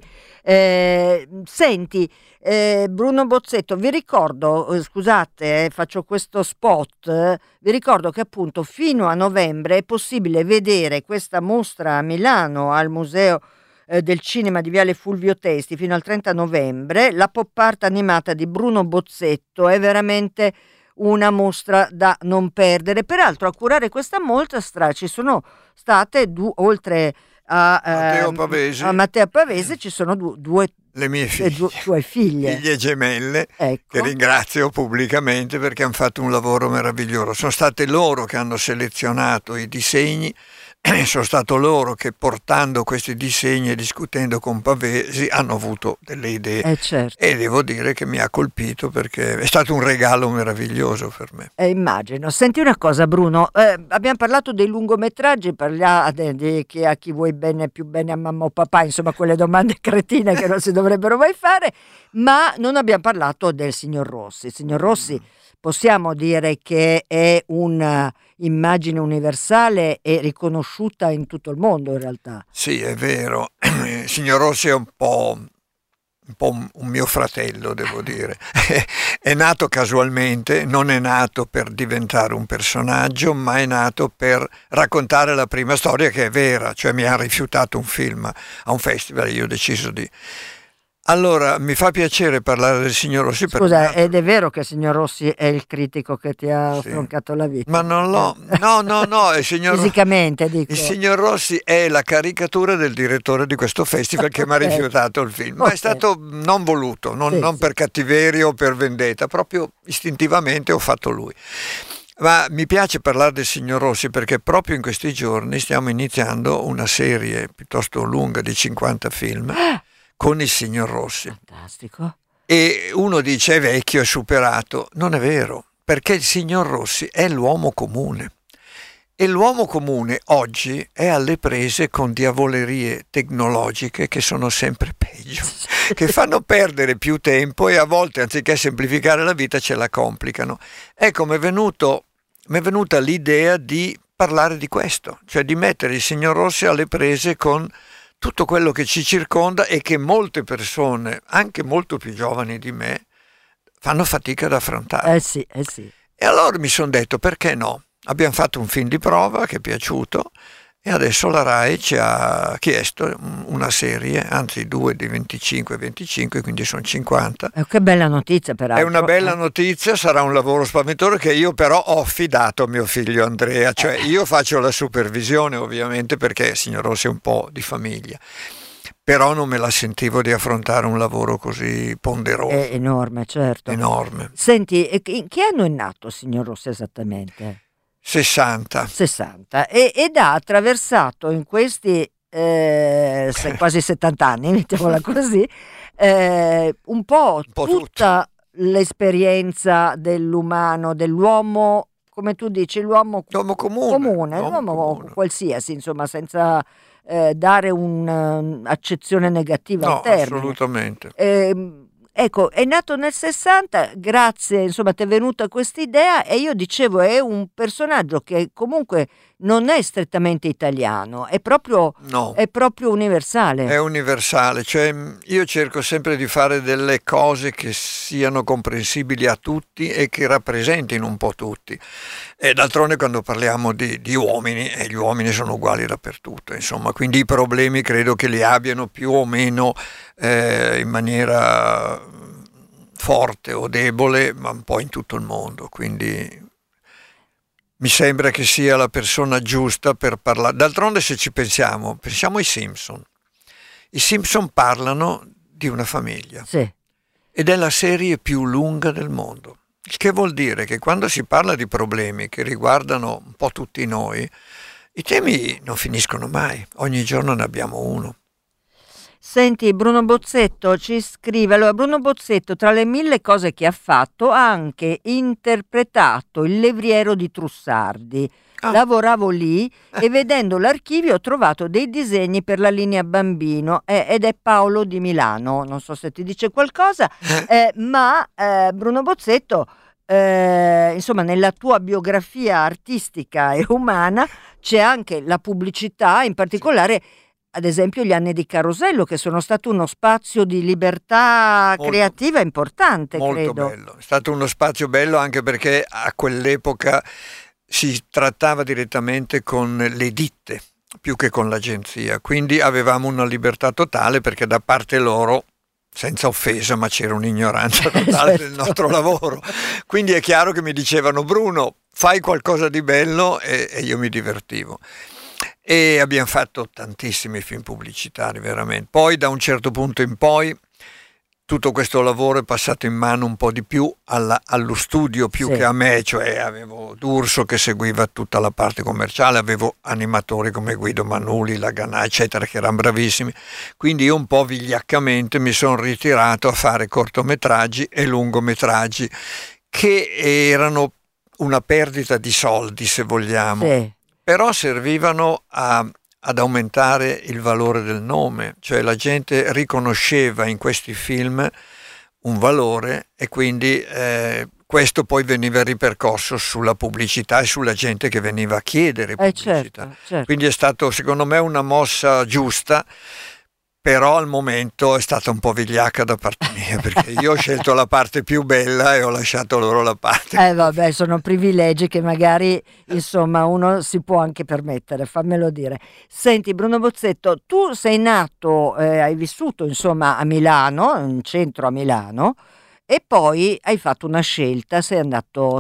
Senti, Bruno Bozzetto, vi ricordo, scusate, faccio questo spot, vi ricordo che appunto fino a novembre è possibile vedere questa mostra a Milano al Museo del Cinema di Viale Fulvio Testi fino al 30 novembre, la pop art animata di Bruno Bozzetto. È veramente una mostra da non perdere. Peraltro a curare questa mostra ci sono state oltre a Matteo Pavese ci sono due le mie figlie, tue figlie gemelle, ecco, che ringrazio pubblicamente perché hanno fatto un lavoro meraviglioso. Sono state loro che hanno selezionato i disegni, sono stato loro che, portando questi disegni e discutendo con Pavesi, hanno avuto delle idee, certo. E devo dire che mi ha colpito perché è stato un regalo meraviglioso per me. Immagino. Senti una cosa, Bruno, abbiamo parlato dei lungometraggi, parliamo di a chi vuoi bene, più bene a mamma o papà, insomma quelle domande cretine che non si dovrebbero mai fare, ma non abbiamo parlato del signor Rossi. Il signor Rossi possiamo dire che è un'immagine universale e riconosciuta in tutto il mondo in realtà. Sì, è vero. Il signor Rossi è un po' un mio fratello, devo dire. È nato casualmente, non è nato per diventare un personaggio, ma è nato per raccontare la prima storia, che è vera, cioè mi ha rifiutato un film a un festival, io ho deciso di... Allora, mi fa piacere parlare del signor Rossi. Scusa, ed è vero che il signor Rossi è il critico che ti ha stroncato la vita? Ma non l'ho... No, il signor... Fisicamente, dico. Il signor Rossi è la caricatura del direttore di questo festival che mi ha rifiutato il film. Ma è stato non voluto, non per cattiveria o per vendetta, proprio istintivamente ho fatto lui. Ma mi piace parlare del signor Rossi perché proprio in questi giorni stiamo iniziando una serie piuttosto lunga di 50 film con il signor Rossi. Fantastico. E uno dice è vecchio, è superato. Non è vero, perché il signor Rossi è l'uomo comune. E l'uomo comune oggi è alle prese con diavolerie tecnologiche che sono sempre peggio, che fanno perdere più tempo e a volte, anziché semplificare la vita, ce la complicano. Ecco, mi è venuta l'idea di parlare di questo, cioè di mettere il signor Rossi alle prese con tutto quello che ci circonda e che molte persone, anche molto più giovani di me, fanno fatica ad affrontare. Sì. E allora mi sono detto, perché no? Abbiamo fatto un film di prova che è piaciuto e adesso la RAI ci ha chiesto una serie, anzi 2 di 25, quindi sono 50. Che bella notizia peraltro. È una bella notizia, sarà un lavoro spaventoso che io però ho affidato a mio figlio Andrea, cioè io faccio la supervisione ovviamente perché il signor Rossi è un po' di famiglia. Però non me la sentivo di affrontare un lavoro così ponderoso. È enorme, certo. Enorme. Senti, in che anno è nato il signor Rossi esattamente? 60. Ed ha attraversato in questi quasi 70 anni, mettiamola così, un po' tutta l'esperienza dell'umano, dell'uomo, come tu dici, l'uomo comune, l'uomo qualsiasi, insomma, senza dare un'accezione negativa al termine. Assolutamente. Ecco, è nato nel 60, grazie, insomma, ti è venuta questa idea e io dicevo è un personaggio che comunque non è strettamente italiano, è proprio universale. È universale, cioè io cerco sempre di fare delle cose che siano comprensibili a tutti e che rappresentino un po' tutti. E d'altronde quando parliamo di uomini, gli uomini sono uguali dappertutto, insomma, quindi i problemi credo che li abbiano più o meno in maniera forte o debole, ma un po' in tutto il mondo, quindi mi sembra che sia la persona giusta per parlare. D'altronde se ci pensiamo ai Simpson. I Simpson parlano di una famiglia ed è la serie più lunga del mondo, il che vuol dire che quando si parla di problemi che riguardano un po' tutti noi, i temi non finiscono mai, ogni giorno ne abbiamo uno. Senti, Bruno Bozzetto ci scrive, allora Bruno Bozzetto tra le 1000 cose che ha fatto ha anche interpretato il levriero di Trussardi. Lavoravo lì e vedendo l'archivio ho trovato dei disegni per la linea bambino ed è Paolo di Milano, non so se ti dice qualcosa, ma Bruno Bozzetto, insomma nella tua biografia artistica e umana c'è anche la pubblicità, in particolare ad esempio gli anni di Carosello, che sono stato uno spazio di libertà creativa importante, molto credo. Bello, è stato uno spazio bello anche perché a quell'epoca si trattava direttamente con le ditte più che con l'agenzia, quindi avevamo una libertà totale perché da parte loro, senza offesa, ma c'era un'ignoranza totale del nostro lavoro, quindi è chiaro che mi dicevano Bruno fai qualcosa di bello e io mi divertivo. e abbiamo fatto tantissimi film pubblicitari, veramente. Poi da un certo punto in poi tutto questo lavoro è passato in mano un po' di più allo studio più che a me, cioè avevo D'Urso che seguiva tutta la parte commerciale, avevo animatori come Guido Manuli, Laganà, eccetera, che erano bravissimi, quindi io un po' vigliaccamente mi sono ritirato a fare cortometraggi e lungometraggi che erano una perdita di soldi, se vogliamo, però servivano ad aumentare il valore del nome, cioè la gente riconosceva in questi film un valore e quindi questo poi veniva ripercorso sulla pubblicità e sulla gente che veniva a chiedere pubblicità. Certo. Quindi è stato secondo me una mossa giusta, però al momento è stata un po' vigliacca da parte mia, perché io ho scelto la parte più bella e ho lasciato loro la parte. Vabbè, sono privilegi che magari insomma uno si può anche permettere, fammelo dire. Senti Bruno Bozzetto, tu sei nato, hai vissuto insomma a Milano, in centro a Milano, e poi hai fatto una scelta, sei andato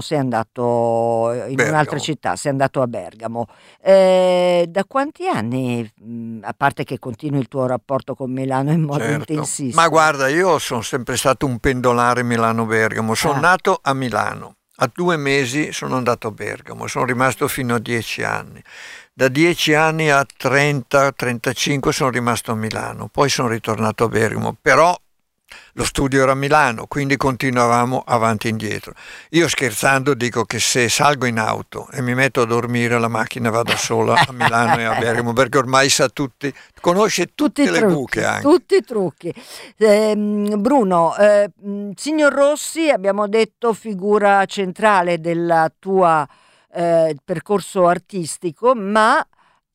in un'altra città, sei andato a Bergamo. Da quanti anni, a parte che continui il tuo rapporto con Milano in modo intensissimo? Ma guarda, io sono sempre stato un pendolare Milano-Bergamo, sono nato a Milano, a 2 mesi sono andato a Bergamo, sono rimasto fino a 10 anni. Da 10 anni a 30-35 sono rimasto a Milano, poi sono ritornato a Bergamo, però lo studio era a Milano, quindi continuavamo avanti e indietro. Io scherzando dico che se salgo in auto e mi metto a dormire, la macchina va da sola a Milano e a Bergamo, perché ormai conosce tutte le buche anche. Tutti i trucchi. Bruno, Signor Rossi, abbiamo detto figura centrale del tuo percorso artistico, ma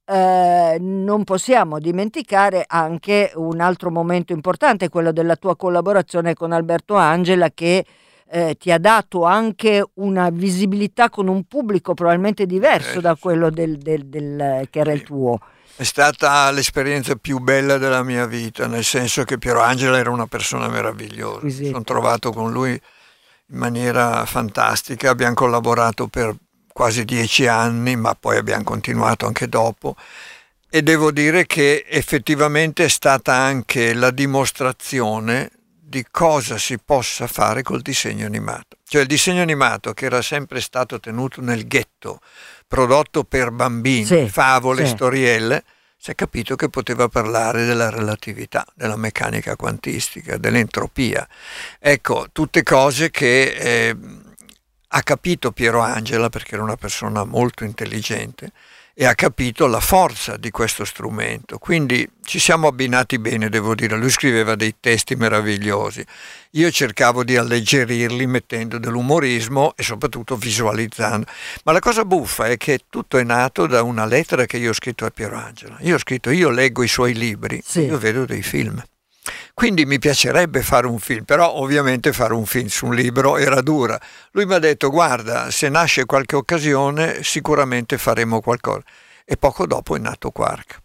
non possiamo dimenticare anche un altro momento importante, quello della tua collaborazione con Alberto Angela, che ti ha dato anche una visibilità con un pubblico probabilmente diverso da quello che era il tuo. È stata l'esperienza più bella della mia vita, nel senso che Piero Angela era una persona meravigliosa. Mi sono trovato con lui in maniera fantastica, abbiamo collaborato per quasi 10 anni, ma poi abbiamo continuato anche dopo, e devo dire che effettivamente è stata anche la dimostrazione di cosa si possa fare col disegno animato. Cioè il disegno animato, che era sempre stato tenuto nel ghetto, prodotto per bambini, favole, storielle, si è capito che poteva parlare della relatività, della meccanica quantistica, dell'entropia. Ecco, tutte cose che ha capito Piero Angela, perché era una persona molto intelligente, e ha capito la forza di questo strumento. Quindi ci siamo abbinati bene, devo dire. Lui scriveva dei testi meravigliosi. Io cercavo di alleggerirli mettendo dell'umorismo e soprattutto visualizzando. Ma la cosa buffa è che tutto è nato da una lettera che io ho scritto a Piero Angela. Io ho scritto: io leggo i suoi libri, io vedo dei film. Quindi mi piacerebbe fare un film, però ovviamente fare un film su un libro era dura. Lui mi ha detto: guarda, se nasce qualche occasione sicuramente faremo qualcosa. E poco dopo è nato Quark.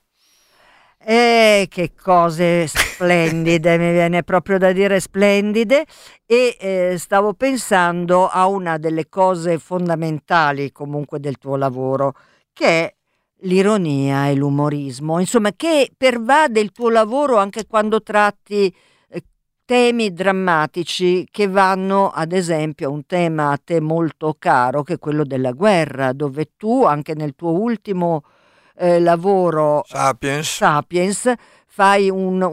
Che cose splendide, mi viene proprio da dire splendide. E stavo pensando a una delle cose fondamentali comunque del tuo lavoro, che è l'ironia e l'umorismo, insomma, che pervade il tuo lavoro anche quando tratti temi drammatici che vanno, ad esempio, a un tema a te molto caro, che è quello della guerra, dove tu anche nel tuo ultimo lavoro Sapiens fai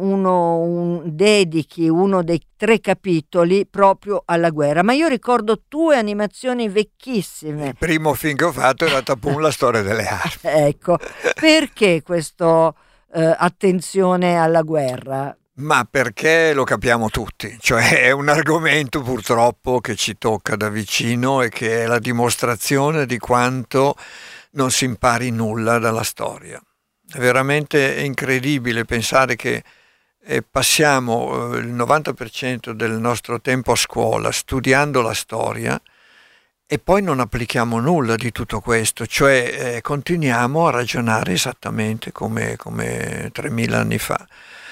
dedichi uno dei 3 capitoli proprio alla guerra. Ma io ricordo tue animazioni vecchissime. Il primo film che ho fatto era Tapun, la storia delle armi. Ecco, perché questa attenzione alla guerra? Ma perché lo capiamo tutti, cioè è un argomento purtroppo che ci tocca da vicino e che è la dimostrazione di quanto non si impari nulla dalla storia. È veramente incredibile pensare che passiamo il 90% del nostro tempo a scuola studiando la storia e poi non applichiamo nulla di tutto questo, cioè continuiamo a ragionare esattamente come 3000 anni fa.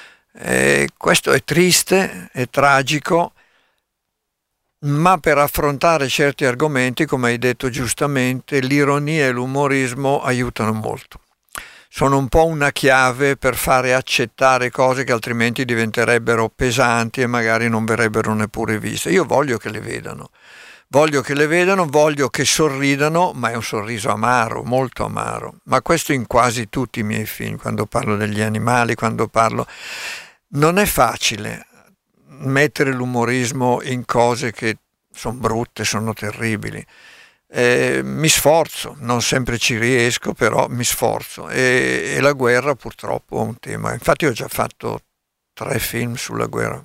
Questo è triste, è tragico, ma per affrontare certi argomenti, come hai detto giustamente, l'ironia e l'umorismo aiutano molto. sono un po' una chiave per fare accettare cose che altrimenti diventerebbero pesanti e magari non verrebbero neppure viste. Io voglio che le vedano, voglio che sorridano, ma è un sorriso amaro, molto amaro. Ma questo in quasi tutti i miei film, quando parlo degli animali, non è facile mettere l'umorismo in cose che sono brutte, sono terribili. Mi sforzo, non sempre ci riesco, però mi sforzo, e la guerra purtroppo è un tema. Infatti ho già fatto 3 film sulla guerra.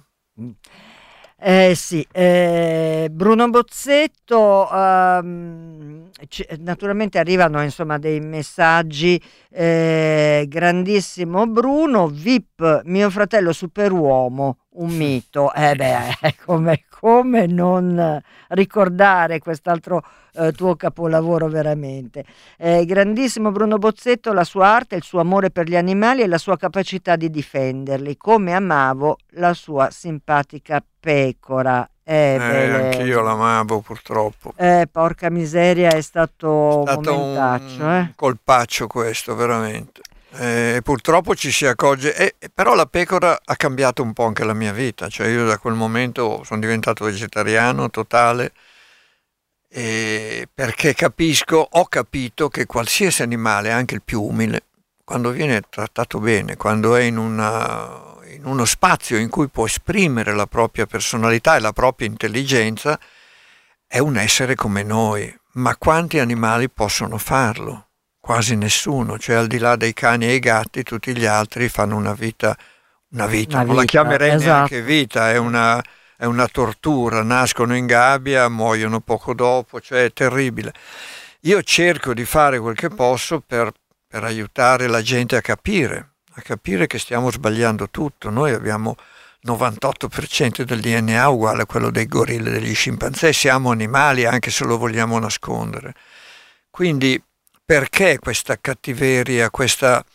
Sì, Bruno Bozzetto, naturalmente arrivano insomma dei messaggi, grandissimo Bruno, VIP, mio fratello superuomo, un mito, come non ricordare quest'altro tuo capolavoro veramente. Grandissimo Bruno Bozzetto, la sua arte, il suo amore per gli animali e la sua capacità di difenderli, come amavo la sua simpatica pecora. Anch'io l'amavo purtroppo. Porca miseria, è stato un momentaccio, un colpaccio questo, veramente. Purtroppo ci si accorge, però la pecora ha cambiato un po' anche la mia vita, cioè io da quel momento sono diventato vegetariano totale, perché ho capito che qualsiasi animale, anche il più umile, quando viene trattato bene, quando è in uno spazio in cui può esprimere la propria personalità e la propria intelligenza, è un essere come noi. Ma quanti animali possono farlo? Quasi nessuno, cioè al di là dei cani e i gatti, tutti gli altri fanno una vita, non la chiamerei neanche vita, è una tortura, nascono in gabbia, muoiono poco dopo, cioè è terribile. Io cerco di fare quel che posso per aiutare la gente a capire che stiamo sbagliando tutto. Noi abbiamo 98% del DNA uguale a quello dei gorilla e degli scimpanzé, siamo animali anche se lo vogliamo nascondere. Quindi perché questa cattiveria, questa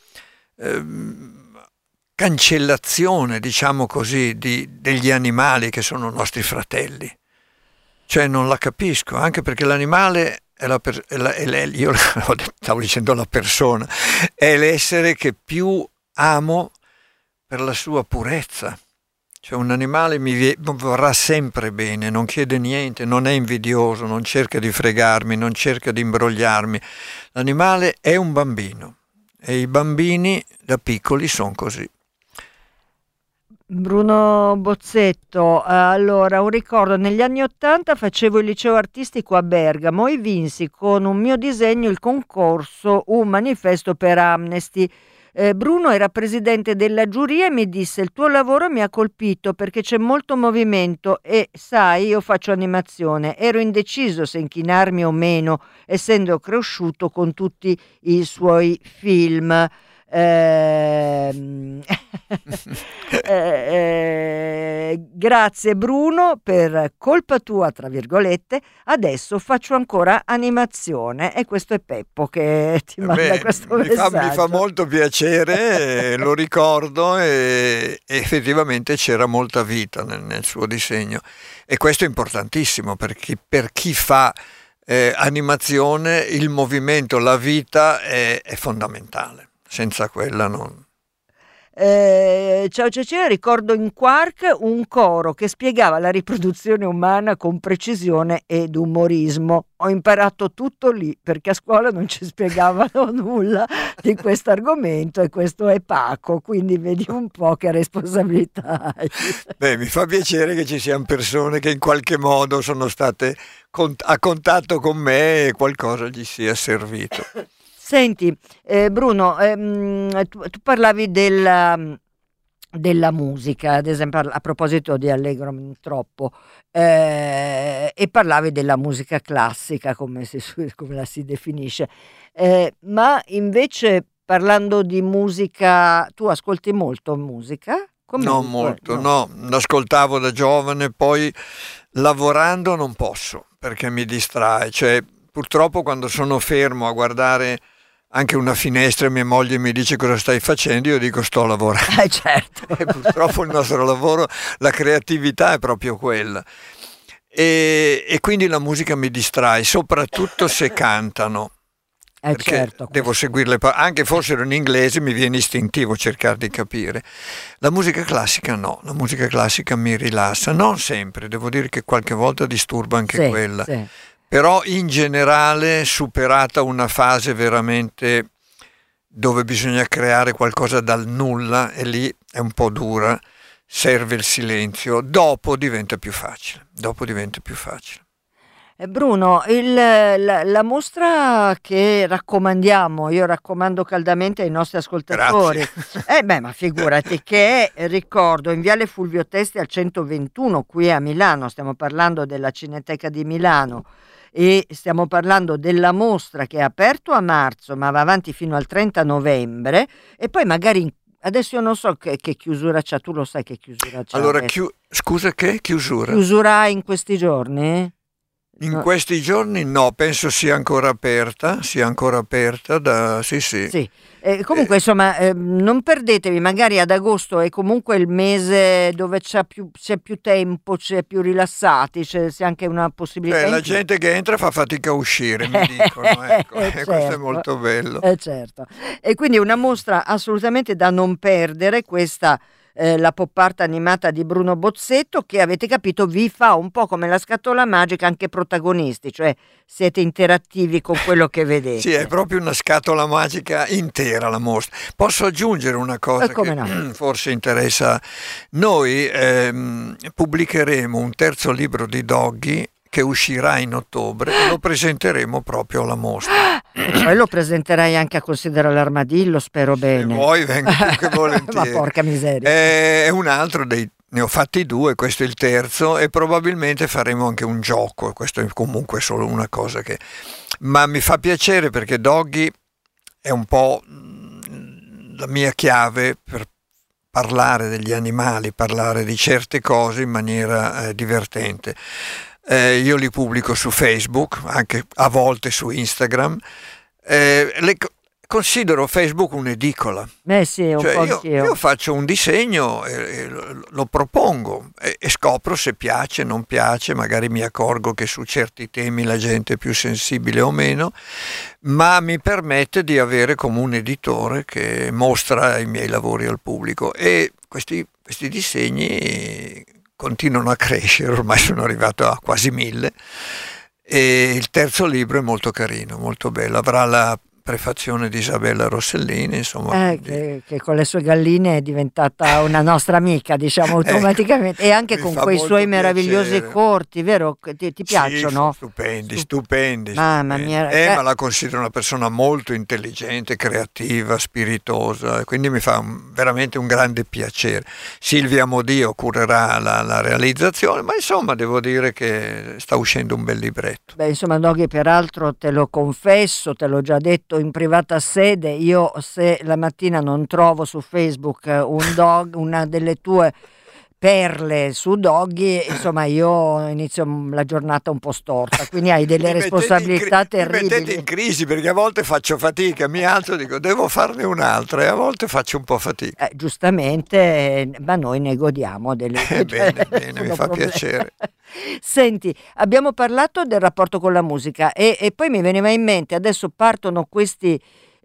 cancellazione, diciamo così, degli animali che sono nostri fratelli? Cioè non la capisco, anche perché l'animale io stavo dicendo la persona, è l'essere che più amo per la sua purezza. Cioè un animale mi vorrà sempre bene, non chiede niente, non è invidioso, non cerca di fregarmi, non cerca di imbrogliarmi. L'animale è un bambino e i bambini da piccoli sono così. Bruno Bozzetto, allora un ricordo, negli anni '80 facevo il liceo artistico a Bergamo e vinsi con un mio disegno il concorso Un manifesto per Amnesty. Bruno era presidente della giuria e mi disse: il tuo lavoro mi ha colpito perché c'è molto movimento e sai, io faccio animazione. Ero indeciso se inchinarmi o meno, essendo cresciuto con tutti i suoi film. Grazie Bruno, per colpa tua tra virgolette adesso faccio ancora animazione, e questo è Peppo che ti manda questo messaggio. Mi fa molto piacere, lo ricordo, e effettivamente c'era molta vita nel suo disegno, e questo è importantissimo perché per chi fa animazione il movimento, la vita è fondamentale. Senza quella non. Ciao Cecilia, ricordo in Quark un coro che spiegava la riproduzione umana con precisione ed umorismo. Ho imparato tutto lì perché a scuola non ci spiegavano nulla di questo argomento, e questo è Paco, quindi vedi un po' che responsabilità hai. Beh, mi fa piacere che ci siano persone che in qualche modo sono state a contatto con me e qualcosa gli sia servito. Senti, Bruno, tu parlavi della musica, ad esempio a proposito di Allegro troppo, e parlavi della musica classica, come la si definisce, ma invece parlando di musica, tu ascolti molto musica? Non molto, no, l'ascoltavo da giovane, poi lavorando non posso perché mi distrae, cioè purtroppo quando sono fermo a guardare anche una finestra e mia moglie mi dice cosa stai facendo, io dico sto lavorando. Certo. E purtroppo il nostro lavoro, la creatività è proprio quella, e quindi la musica mi distrae, soprattutto se cantano. perché certo, devo seguire anche fossero in inglese mi viene istintivo cercare di capire. La musica classica no, la musica classica mi rilassa, non sempre, devo dire che qualche volta disturba anche quella, però in generale, superata una fase veramente dove bisogna creare qualcosa dal nulla, e lì è un po' dura, serve il silenzio, dopo diventa più facile. Bruno, la mostra che raccomandiamo, io raccomando caldamente ai nostri ascoltatori, ma figurati, che è, ricordo, in Viale Fulvio Testi al 121 qui a Milano, stiamo parlando della Cineteca di Milano e stiamo parlando della mostra che è aperto a marzo ma va avanti fino al 30 novembre e poi magari adesso io non so che chiusura c'ha, tu lo sai che chiusura c'ha. Allora, scusa, che chiusura? Chiusura in questi giorni? In questi giorni no, penso sia ancora aperta sì. Comunque insomma non perdetevi, magari ad agosto è comunque il mese dove c'è più tempo, c'è più rilassati, c'è anche una possibilità. La gente che entra fa fatica a uscire, mi dicono, ecco, certo, questo è molto bello. Certo. E quindi una mostra assolutamente da non perdere, questa la pop art animata di Bruno Bozzetto, che avete capito vi fa un po' come la scatola magica anche protagonisti, cioè siete interattivi con quello che vedete. Sì, è proprio una scatola magica intera la mostra. Posso aggiungere una cosa che forse interessa? Noi pubblicheremo un terzo libro di Doggy che uscirà in ottobre e lo presenteremo proprio alla mostra. E poi lo presenterai anche a Considera l'Armadillo, spero bene. Se vuoi vengo più che volentieri. Ma porca miseria. È un altro ne ho fatti 2, questo è il terzo e probabilmente faremo anche un gioco, questo è comunque solo una cosa ma mi fa piacere perché Doggy è un po' la mia chiave per parlare degli animali, parlare di certe cose in maniera divertente. Io li pubblico su Facebook, anche a volte su Instagram. Considero Facebook un'edicola. Sì, un po' anch'io. Io faccio un disegno e lo propongo e scopro se piace, non piace, magari mi accorgo che su certi temi la gente è più sensibile o meno, ma mi permette di avere come un editore che mostra i miei lavori al pubblico e questi disegni continuano a crescere, ormai sono arrivato a quasi 1000 e il terzo libro è molto carino, molto bello, avrà la prefazione di Isabella Rossellini, insomma. Che con le sue galline è diventata una nostra amica, diciamo automaticamente, e anche con quei suoi meravigliosi corti, vero? Ti piacciono? Stupendi. Mamma mia. Ma la considero una persona molto intelligente, creativa, spiritosa, quindi mi fa veramente un grande piacere. Silvia Modio curerà la realizzazione, ma insomma devo dire che sta uscendo un bel libretto. Insomma, Doggy, peraltro te lo confesso, te l'ho già detto in privata sede, io se la mattina non trovo su Facebook una delle tue perle su Doggy, insomma io inizio la giornata un po' storta, quindi hai delle responsabilità terribili. Mi mettete in crisi perché a volte faccio fatica, mi alzo e dico devo farne un'altra e a volte faccio un po' fatica. Giustamente, ma noi ne godiamo delle bene, mi fa piacere. Senti, abbiamo parlato del rapporto con la musica e poi mi veniva in mente, adesso partono questi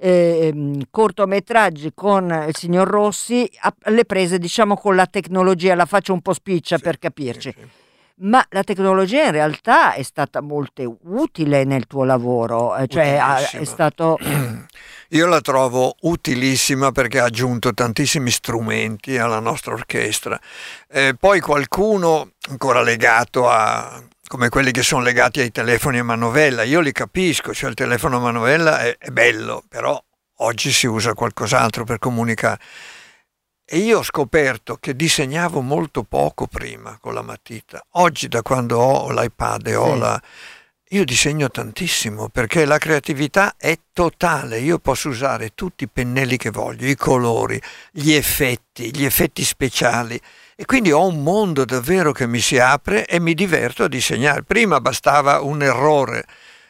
cortometraggi con il signor Rossi alle prese, diciamo, con la tecnologia, la faccio un po' spiccia per capirci. Sì. Ma la tecnologia in realtà è stata molto utile nel tuo lavoro, cioè è stato... Io la trovo utilissima perché ha aggiunto tantissimi strumenti alla nostra orchestra. Poi qualcuno ancora legato come quelli che sono legati ai telefoni a manovella, io li capisco, cioè il telefono a manovella è bello, però oggi si usa qualcos'altro per comunicare. E io ho scoperto che disegnavo molto poco prima con la matita. Oggi, da quando ho l'iPad e io disegno tantissimo perché la creatività è totale. Io posso usare tutti i pennelli che voglio, i colori, gli effetti speciali. E quindi ho un mondo davvero che mi si apre e mi diverto a disegnare. Prima bastava un errore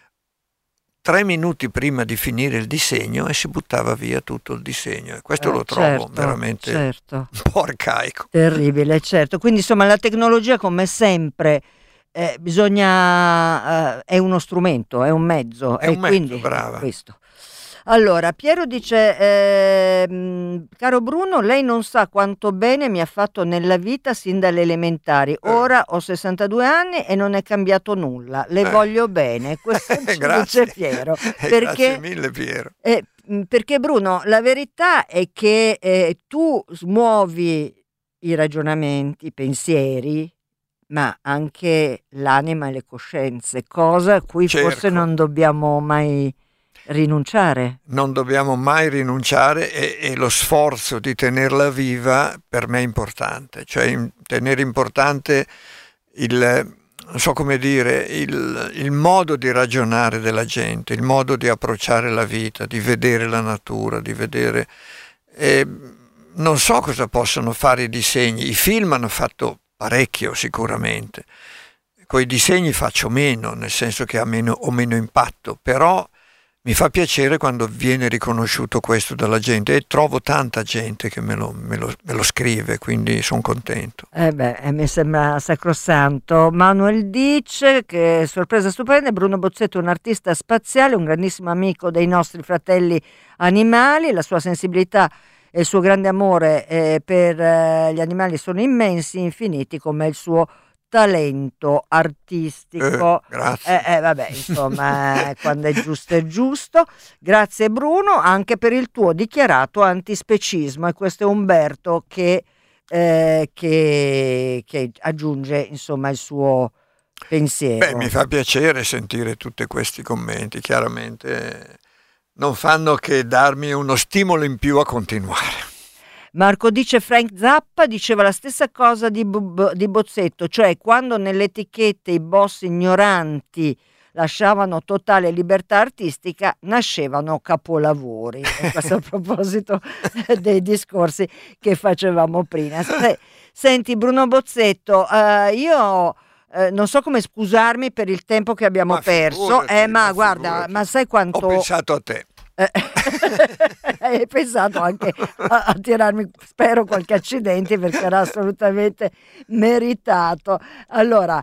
3 minuti prima di finire il disegno e si buttava via tutto il disegno. E questo lo trovo veramente un po' arcaico. Terribile, certo. Quindi insomma la tecnologia, come sempre, bisogna è uno strumento, è un mezzo. È un mezzo, brava. Questo. Allora, Piero dice, caro Bruno, lei non sa quanto bene mi ha fatto nella vita sin dalle elementari. Ora ho 62 anni e non è cambiato nulla. Le voglio bene. Questo ci dice Piero. Grazie mille, Piero. Perché Bruno, la verità è che tu smuovi i ragionamenti, i pensieri, ma anche l'anima e le coscienze, cosa a cui forse non dobbiamo mai rinunciare. Non dobbiamo mai rinunciare e lo sforzo di tenerla viva per me è importante, cioè tenere importante non so come dire, il modo di ragionare della gente, il modo di approcciare la vita, di vedere la natura, di vedere... non so cosa possono fare i disegni, i film hanno fatto parecchio sicuramente, con i disegni faccio meno, nel senso che ho meno impatto, però mi fa piacere quando viene riconosciuto questo dalla gente e trovo tanta gente che me lo scrive, quindi sono contento. Mi sembra sacrosanto. Manuel dice che sorpresa stupenda, Bruno Bozzetto è un artista spaziale, un grandissimo amico dei nostri fratelli animali, la sua sensibilità e il suo grande amore per gli animali sono immensi, infiniti, come il suo talento artistico. Grazie. Vabbè, insomma, quando è giusto è giusto. Grazie Bruno anche per il tuo dichiarato antispecismo, e questo è Umberto che aggiunge insomma il suo pensiero. Mi fa piacere sentire tutti questi commenti, chiaramente non fanno che darmi uno stimolo in più a continuare. Marco dice, Frank Zappa diceva la stessa cosa di Bozzetto, cioè quando nelle etichette i boss ignoranti lasciavano totale libertà artistica, nascevano capolavori. E questo a proposito dei discorsi che facevamo prima. Senti Bruno Bozzetto, io non so come scusarmi per il tempo che abbiamo perso, ma guarda, ma sai quanto... Ho pensato a te. Hai pensato anche a tirarmi, spero, qualche accidente, perché era assolutamente meritato. Allora,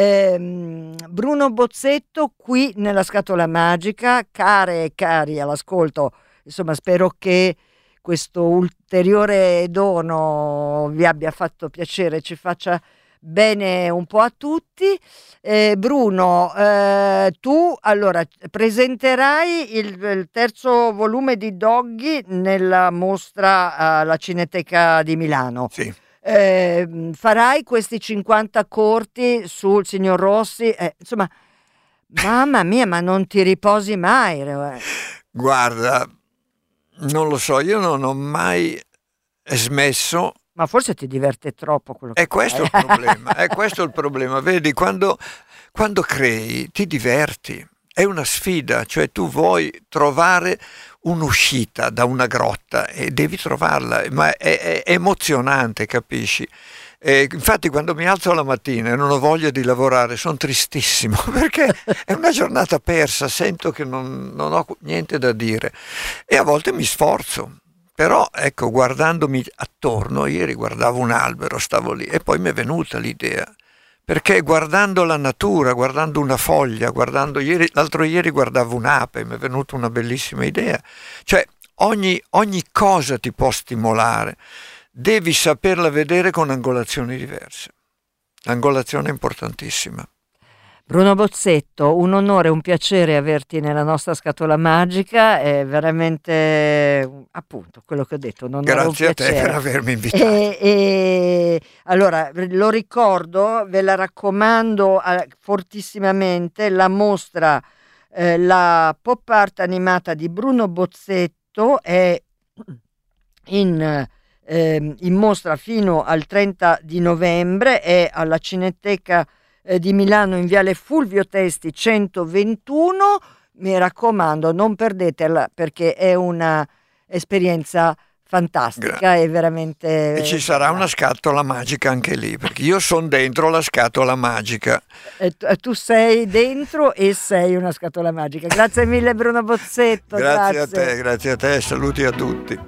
Bruno Bozzetto qui nella Scatola Magica, care e cari all'ascolto, insomma spero che questo ulteriore dono vi abbia fatto piacere, ci faccia bene un po' a tutti. Bruno, tu allora presenterai il terzo volume di Doggy nella mostra alla Cineteca di Milano. Sì. Farai questi 50 corti sul signor Rossi, insomma, mamma mia, ma non ti riposi mai. Guarda, non lo so, io non ho mai smesso. Ma forse ti diverte troppo quello che fai. È questo il problema, vedi, quando crei ti diverti, è una sfida, cioè tu vuoi trovare un'uscita da una grotta e devi trovarla, ma è emozionante, capisci? Infatti quando mi alzo la mattina e non ho voglia di lavorare sono tristissimo, perché è una giornata persa, sento che non ho niente da dire e a volte mi sforzo. Però ecco, guardandomi attorno, ieri guardavo un albero, stavo lì e poi mi è venuta l'idea, perché guardando la natura, guardando una foglia, l'altro ieri guardavo un'ape, mi è venuta una bellissima idea. Cioè ogni cosa ti può stimolare, devi saperla vedere con angolazioni diverse. L'angolazione è importantissima. Bruno Bozzetto, un onore, un piacere averti nella nostra Scatola Magica, è veramente appunto quello che ho detto. Grazie a te per avermi invitato. Allora, lo ricordo, ve la raccomando fortissimamente, la mostra, la pop art animata di Bruno Bozzetto è in mostra fino al 30 di novembre, è alla Cineteca di Milano in viale Fulvio Testi 121. Mi raccomando, non perdetela, perché è una esperienza fantastica e veramente. E ci sarà una scatola magica anche lì, perché io sono dentro la scatola magica. Tu sei dentro e sei una scatola magica. Grazie mille Bruno Bozzetto. Grazie a te, saluti a tutti.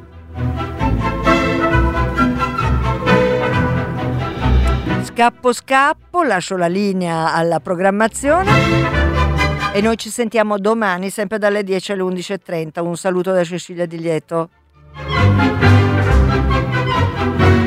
Scappo, lascio la linea alla programmazione. e noi ci sentiamo domani sempre dalle 10 alle 11:30. Un saluto da Cecilia Di Lieto.